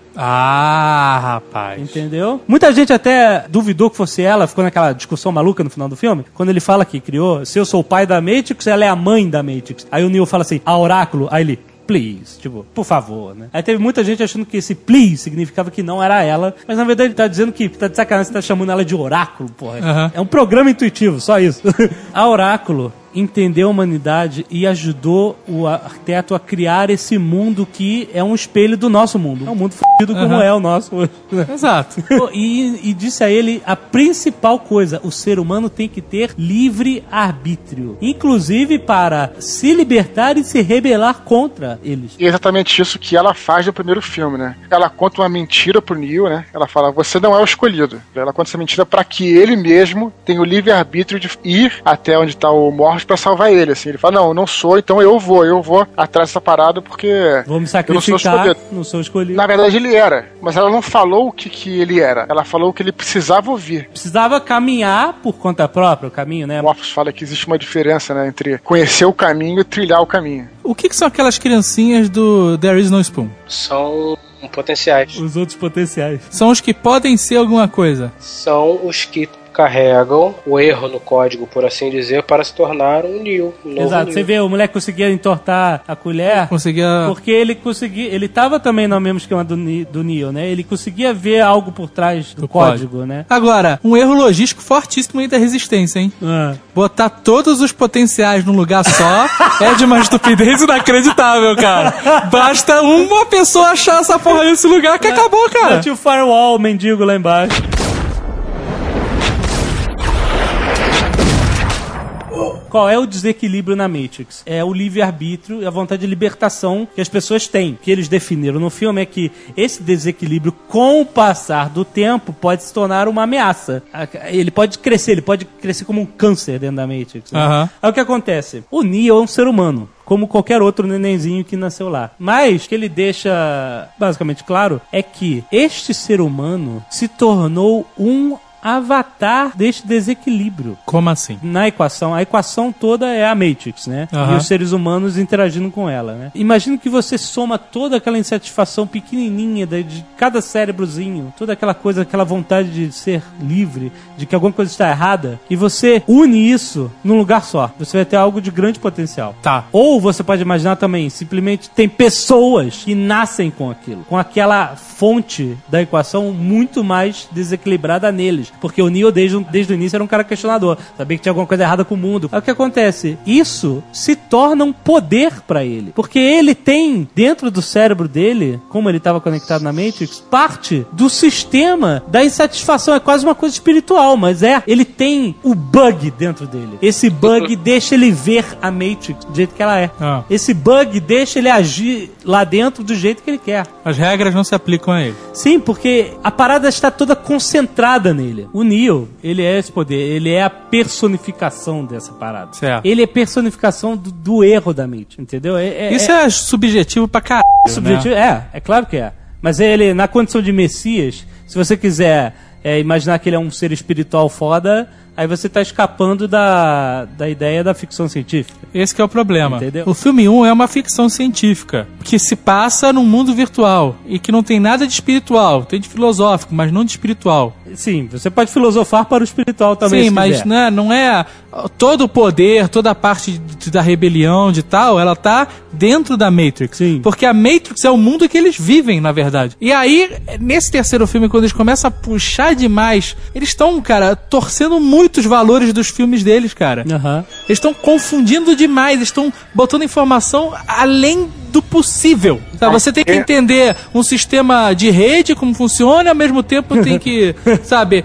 Rapaz. Entendeu? Muita gente até duvidou que fosse ela, ficou naquela discussão maluca no final do filme, quando ele fala que criou, se eu sou o pai da Matrix, ela é a mãe da Matrix. Aí o Neo fala assim, a Oráculo, aí ele... please, tipo, por favor, né? Aí teve muita gente achando que esse please significava que não era ela, mas na verdade ele tá dizendo que tá de sacanagem, você tá chamando ela de oráculo, porra. É um programa intuitivo, só isso. A Oráculo entendeu a humanidade e ajudou o arquiteto a criar esse mundo que é um espelho do nosso mundo. É um mundo fodido como é o nosso hoje. Exato. E disse a ele a principal coisa, o ser humano tem que ter livre arbítrio, inclusive para se libertar e se rebelar contra eles. E é exatamente isso que ela faz no primeiro filme, né? Ela conta uma mentira pro Neo, né? Ela fala, você não é o escolhido. Ela conta essa mentira para que ele mesmo tenha o livre arbítrio de ir até onde tá o Morpheus pra salvar ele, assim. Ele fala, não, eu não sou, então eu vou atrás dessa parada porque vou me sacrificar, não sou escolhido. Na verdade ele era, mas ela não falou o que ele era. Ela falou o que ele precisava ouvir. Precisava caminhar por conta própria, o caminho, né? O Morpheus fala que existe uma diferença, né, entre conhecer o caminho e trilhar o caminho. O que são aquelas criancinhas do There Is No Spoon? São potenciais. Os outros potenciais. São os que podem ser alguma coisa. São os que carregam o erro no código, por assim dizer, para se tornar um Neo. Exato, você vê, o moleque conseguia entortar a colher, porque ele tava também no mesmo esquema do Neo, né? Ele conseguia ver algo por trás do código, né? Agora, um erro logístico fortíssimo aí da resistência, hein? Botar todos os potenciais num lugar só é de uma estupidez inacreditável, cara. Basta uma pessoa achar essa porra nesse lugar que acabou, cara. Tinha o firewall, o mendigo lá embaixo. Qual é o desequilíbrio na Matrix? É o livre-arbítrio e a vontade de libertação que as pessoas têm. O que eles definiram no filme é que esse desequilíbrio, com o passar do tempo, pode se tornar uma ameaça. Ele pode crescer como um câncer dentro da Matrix. Né? Aí o que acontece? O Neo é um ser humano, como qualquer outro nenenzinho que nasceu lá. Mas o que ele deixa basicamente claro é que este ser humano se tornou um avatar deste desequilíbrio. Como assim? Na equação, a equação toda é a Matrix, né? E os seres humanos interagindo com ela, né? Imagina que você soma toda aquela insatisfação pequenininha de cada cérebrozinho, toda aquela coisa, aquela vontade de ser livre, de que alguma coisa está errada, e você une isso num lugar só. Você vai ter algo de grande potencial. Tá. Ou você pode imaginar também, simplesmente tem pessoas que nascem com aquilo, com aquela fonte da equação muito mais desequilibrada neles. Porque o Neo, desde o início, era um cara questionador. Sabia que tinha alguma coisa errada com o mundo. Aí o que acontece? Isso se torna um poder pra ele. Porque ele tem, dentro do cérebro dele, como ele estava conectado na Matrix, parte do sistema da insatisfação. É quase uma coisa espiritual, mas ele tem o bug dentro dele. Esse bug deixa ele ver a Matrix do jeito que ela é. Esse bug deixa ele agir lá dentro do jeito que ele quer. As regras não se aplicam a ele. Sim, porque a parada está toda concentrada nele. O Neo, ele é esse poder, ele é a personificação dessa parada. Certo. Ele é personificação do erro da mente, entendeu? Isso é subjetivo pra caralho, subjetivo, né? É claro que é. Mas ele, na condição de Messias, se você quiser imaginar que ele é um ser espiritual foda, aí você tá escapando da ideia da ficção científica. Esse que é o problema. Entendeu? O filme 1 é uma ficção científica que se passa num mundo virtual e que não tem nada de espiritual. Tem de filosófico, mas não de espiritual. Sim, você pode filosofar para o espiritual também. Sim, mas né, não é todo o poder, toda a parte da rebelião de tal, ela tá dentro da Matrix. Sim. Porque a Matrix é o mundo que eles vivem, na verdade. E aí, nesse terceiro filme, quando eles começam a puxar demais, eles estão, cara, torcendo muito os valores dos filmes deles, cara. Eles estão confundindo demais, eles estão botando informação além do possível. Tá? Você tem que entender um sistema de rede, como funciona, ao mesmo tempo tem que, sabe,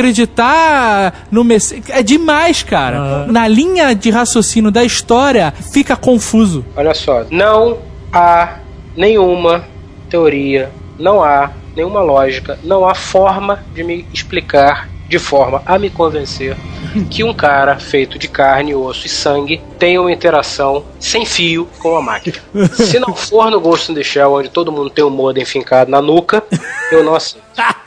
acreditar no Messias. É demais, cara. Na linha de raciocínio da história, fica confuso. Olha só, não há nenhuma teoria, não há nenhuma lógica, não há forma de me explicar de forma a me convencer que um cara feito de carne, osso e sangue tem uma interação sem fio com a máquina. Se não for no Ghost in the Shell, onde todo mundo tem um modem fincado na nuca, eu não aceito.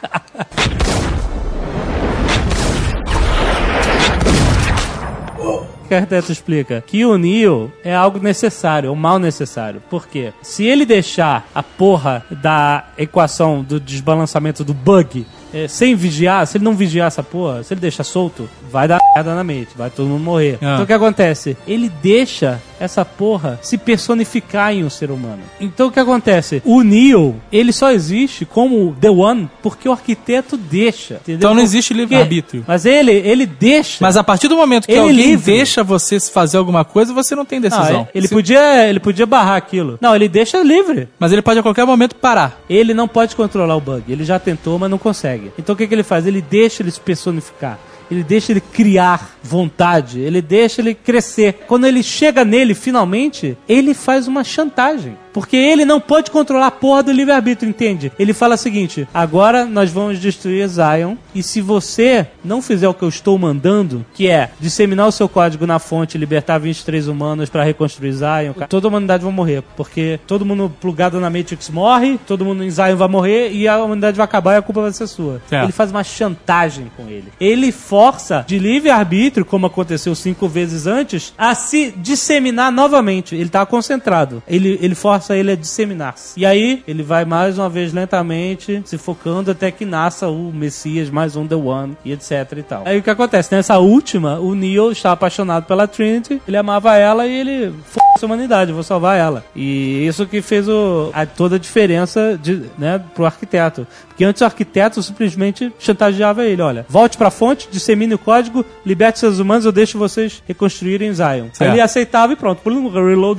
O que a Arquiteto explica? Que o Neo é algo necessário, um mal necessário. Por quê? Se ele deixar a porra da equação do desbalançamento do bug sem vigiar, se ele não vigiar essa porra, se ele deixar solto, vai dar merda na mente, vai todo mundo morrer. Então o que acontece? Ele deixa essa porra se personificar em um ser humano. Então o que acontece? O Neo, ele só existe como The One porque o arquiteto deixa. Entendeu? Então não existe livre-arbítrio. Mas ele deixa. Mas a partir do momento que alguém deixa você fazer alguma coisa, você não tem decisão. Ele podia barrar aquilo. Não, ele deixa livre. Mas ele pode a qualquer momento parar. Ele não pode controlar o bug. Ele já tentou, mas não consegue. Então o que ele faz? Ele deixa ele se personificar. Ele deixa ele criar vontade, ele deixa ele crescer. Quando ele chega nele, finalmente, ele faz uma chantagem. Porque ele não pode controlar a porra do livre-arbítrio, entende? Ele fala o seguinte: agora nós vamos destruir Zion, e se você não fizer o que eu estou mandando, que é disseminar o seu código na fonte, libertar 23 humanos pra reconstruir Zion, toda a humanidade vai morrer. Porque todo mundo plugado na Matrix morre, todo mundo em Zion vai morrer, e a humanidade vai acabar e a culpa vai ser sua. Ele faz uma chantagem com ele. Ele força de livre-arbítrio, como aconteceu 5 vezes antes, a se disseminar novamente. Ele tá concentrado. Ele força ele a disseminar-se. E aí, ele vai mais uma vez lentamente se focando até que nasça o Messias, mais um The One, e etc e tal. Aí o que acontece? Nessa última, o Neo está apaixonado pela Trinity, ele amava ela e ele foda-se a humanidade, eu vou salvar ela. E isso que fez toda a diferença pro arquiteto. Porque antes o arquiteto simplesmente chantageava ele: olha, volte pra fonte, dissemine o código, liberte seus humanos, eu deixo vocês reconstruírem Zion. Aí ele aceitava e pronto. Reload.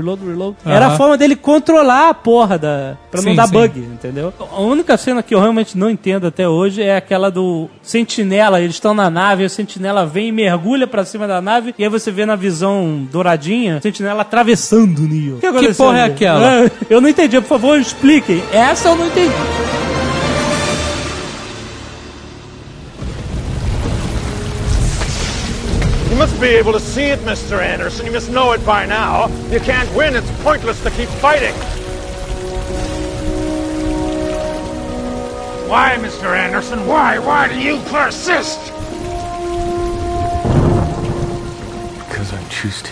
Era a forma dele controlar a porra pra não dar bug, entendeu? A única cena que eu realmente não entendo até hoje é aquela do Sentinela. Eles estão na nave, a Sentinela vem e mergulha pra cima da nave, e aí você vê na visão douradinha, a Sentinela atravessando o Neo. Que porra é aquela? Eu não entendi, por favor, expliquem. Essa eu não entendi. You must be able to see it, Mr. Anderson. You must know it by now. You can't win. It's pointless to keep fighting. Why, Mr. Anderson? Why? Why do you persist? Because I choose to.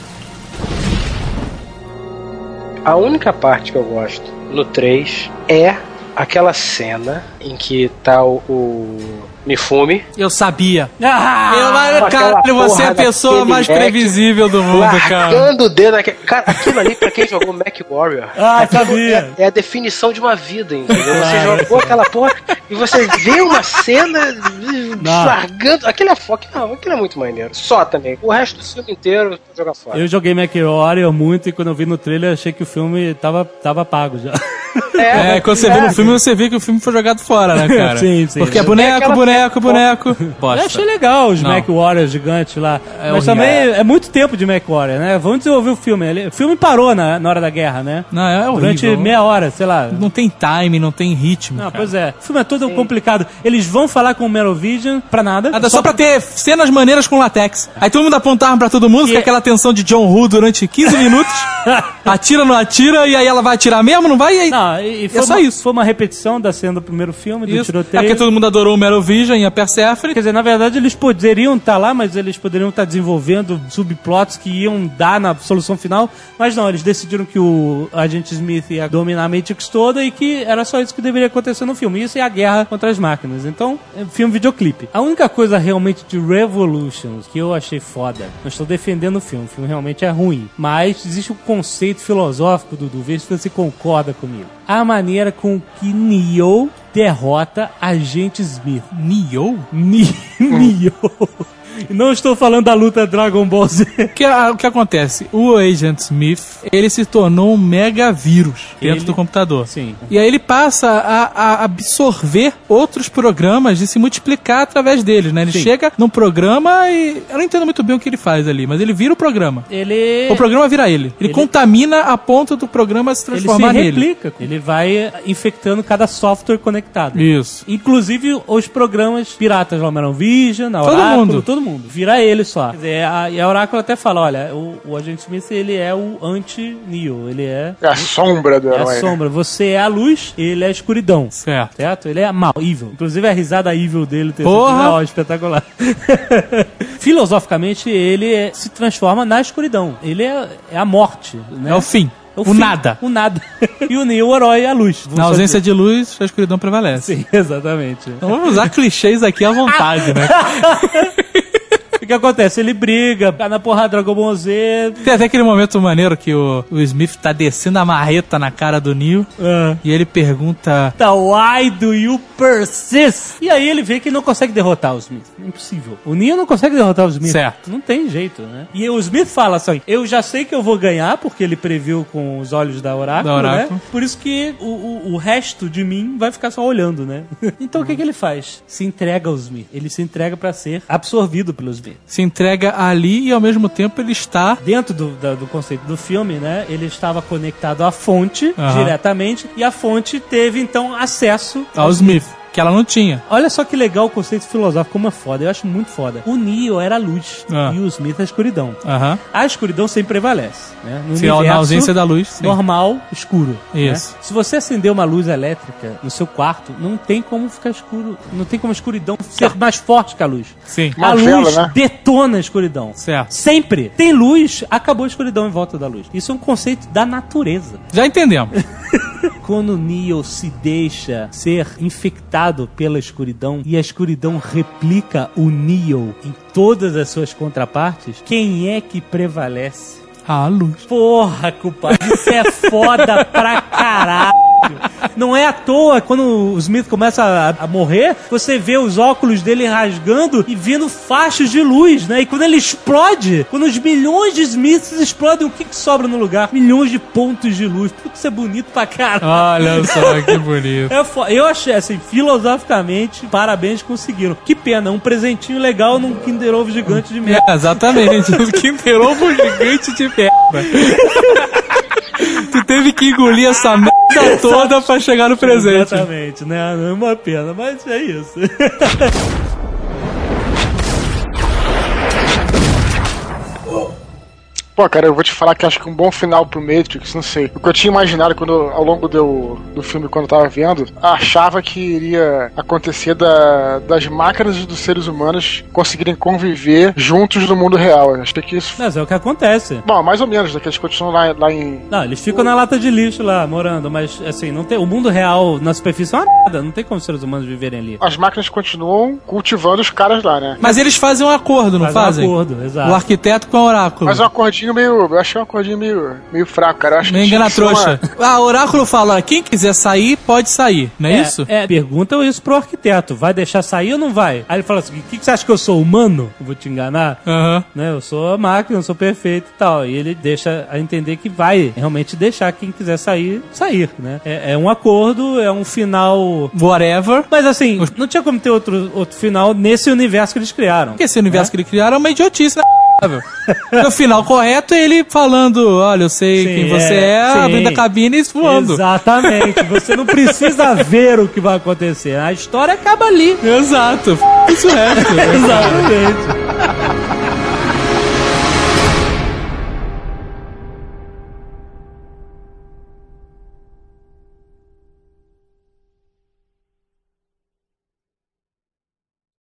A única parte que eu gosto no 3 é aquela cena em que tá o Mifune. Eu sabia. Cara, você é a pessoa mais previsível do mundo, cara. Largando o dedo naquele... Cara, aquilo ali, pra quem jogou Mac Warrior, sabia. É a definição de uma vida, entendeu? Você jogou aquela porra e você vê uma cena largando... Aquilo é muito maneiro. Só também. O resto do filme inteiro, joga fora. Eu joguei Mac Warrior muito e quando eu vi no trailer, achei que o filme tava pago já. Quando você vê no filme, você vê que o filme foi jogado fora, né, cara? Sim. Porque é boneco. Eu achei legal os Mac Warriors gigantes lá. Mas também é muito tempo de Mac Warrior, né? Vamos desenvolver o filme. O filme parou na hora da guerra, né? Não, é horrível. Durante meia hora, sei lá. Não tem time, não tem ritmo. Não, pois é. O filme é todo complicado. Eles vão falar com o Merovision pra nada. Só pra ter cenas maneiras com latex. Aí todo mundo aponta arma pra todo mundo, fica aquela tensão de John Woo durante 15 minutos. Atira, não atira, e aí ela vai atirar mesmo, não vai? E aí... Não, e foi só isso. Foi uma repetição da cena do primeiro filme, do tiroteio. É porque todo mundo adorou o Merovision e a Persephone. Quer dizer, na verdade eles poderiam estar lá, mas eles poderiam estar desenvolvendo subplots que iam dar na solução final. Mas não, eles decidiram que o Agente Smith ia dominar a Matrix toda e que era só isso que deveria acontecer no filme. Isso é a guerra contra as máquinas. Então, é filme videoclipe. A única coisa realmente de Revolutions que eu achei foda, não estou defendendo o filme realmente é ruim. Mas existe um conceito filosófico, Dudu, vê se você concorda comigo. A maneira com que Neo derrota Agente Smith. Neo? Neo. Não estou falando da luta Dragon Ball Z. O que acontece? O Agent Smith, ele se tornou um mega vírus dentro do computador. Sim. E aí ele passa a absorver outros programas e se multiplicar através deles, né? Ele chega num programa e... Eu não entendo muito bem o que ele faz ali, mas ele vira o programa. O programa vira ele. Ele contamina a ponto do programa se transformar nele. Ele se replica. Ele vai infectando cada software conectado. Isso. Inclusive os programas piratas lá, Merovision, a Oráculo, todo mundo. Vira ele só. Quer dizer, a Oráculo até fala, olha, o Agente Smith, ele é o anti-Neo. Ele é a sombra do herói. É a sombra. Você é a luz, ele é a escuridão. Certo? Ele é mal, evil. Inclusive a risada evil dele é espetacular. Filosoficamente, ele se transforma na escuridão. Ele é a morte. Né? É o fim. O nada. E o Neo, o herói, é a luz. Na ausência de luz, a escuridão prevalece. Sim, exatamente. Então vamos usar clichês aqui à vontade, né? O que acontece? Ele briga, tá na porrada Dragon Ball Z. Tem até aquele momento maneiro que o Smith tá descendo a marreta na cara do Neo e ele pergunta: Why do you persist? E aí ele vê que não consegue derrotar o Smith. Impossível. O Neo não consegue derrotar o Smith. Certo. Não tem jeito, né? E o Smith fala assim: eu já sei que eu vou ganhar, porque ele previu com os olhos da Oráculo, né? Por isso que o resto de mim vai ficar só olhando, né? Então o que ele faz? Se entrega ao Smith. Ele se entrega pra ser absorvido pelo Smith. Se entrega ali e ao mesmo tempo ele está... Dentro do conceito do filme, né? Ele estava conectado à fonte diretamente e a fonte teve então acesso ao Smith. Que ela não tinha. Olha só que legal o conceito filosófico, como é foda. Eu acho muito foda. O Neo era a luz e o Smith a escuridão. A escuridão sempre prevalece, né? No universo, na ausência da luz, sim. Normal, escuro. Isso. Né? Se você acender uma luz elétrica no seu quarto, não tem como ficar escuro. Não tem como a escuridão ser mais forte que a luz. Sim. A luz detona a escuridão. Certo. Sempre. Tem luz, acabou a escuridão em volta da luz. Isso é um conceito da natureza. Já entendemos. Quando o Neo se deixa ser infectado pela escuridão e a escuridão replica o Neo em todas as suas contrapartes, quem é que prevalece? A luz. Porra, culpado, isso é foda pra caralho. Não é à toa, quando o Smith começa a morrer, você vê os óculos dele rasgando e vendo faixas de luz, né? E quando ele explode, quando os milhões de Smiths explodem, o que sobra no lugar? Milhões de pontos de luz. Putz, isso é bonito pra caralho. Olha só, que bonito. Eu achei, assim, filosoficamente, parabéns, conseguiram. Que pena, um presentinho legal num Kinder Ovo gigante de merda. Exatamente, um Kinder Ovo gigante de merda. Tu teve que engolir essa merda toda pra chegar no presente. Exatamente, né? Não é uma pena, mas é isso. Pô, cara, eu vou te falar que acho que um bom final pro Matrix, não sei. O que eu tinha imaginado ao longo do filme, quando eu tava vendo, achava que iria acontecer das máquinas e dos seres humanos conseguirem conviver juntos no mundo real. Eu achei que isso... Mas é o que acontece. Bom, mais ou menos, né? Que eles continuam lá em... Não, eles ficam na lata de lixo lá, morando, mas assim, não tem... O mundo real na superfície é uma merda, não tem como os seres humanos viverem ali. As máquinas continuam cultivando os caras lá, né? Mas eles fazem um acordo, não fazem? Um acordo, exato. O arquiteto com o oráculo. Mas é um acordinho eu achei um acordinho meio fraco, cara. Eu acho meio engana trouxa. O oráculo fala, quem quiser sair, pode sair, não é isso? Pergunta isso pro arquiteto, vai deixar sair ou não vai? Aí ele fala assim, o que você acha que eu sou, humano? Eu vou te enganar? Né? Eu sou a máquina, eu sou perfeito e tal. E ele deixa a entender que vai realmente deixar quem quiser sair, né? É um acordo, é um final... Whatever. Mas assim, não tinha como ter outro final nesse universo que eles criaram. Porque esse universo que eles criaram é uma idiotice, né? No final correto, ele falando, olha, eu sei quem você é, abrindo a cabine e voando. Exatamente. Você não precisa ver o que vai acontecer. A história acaba ali. Exato. Isso é. Exatamente.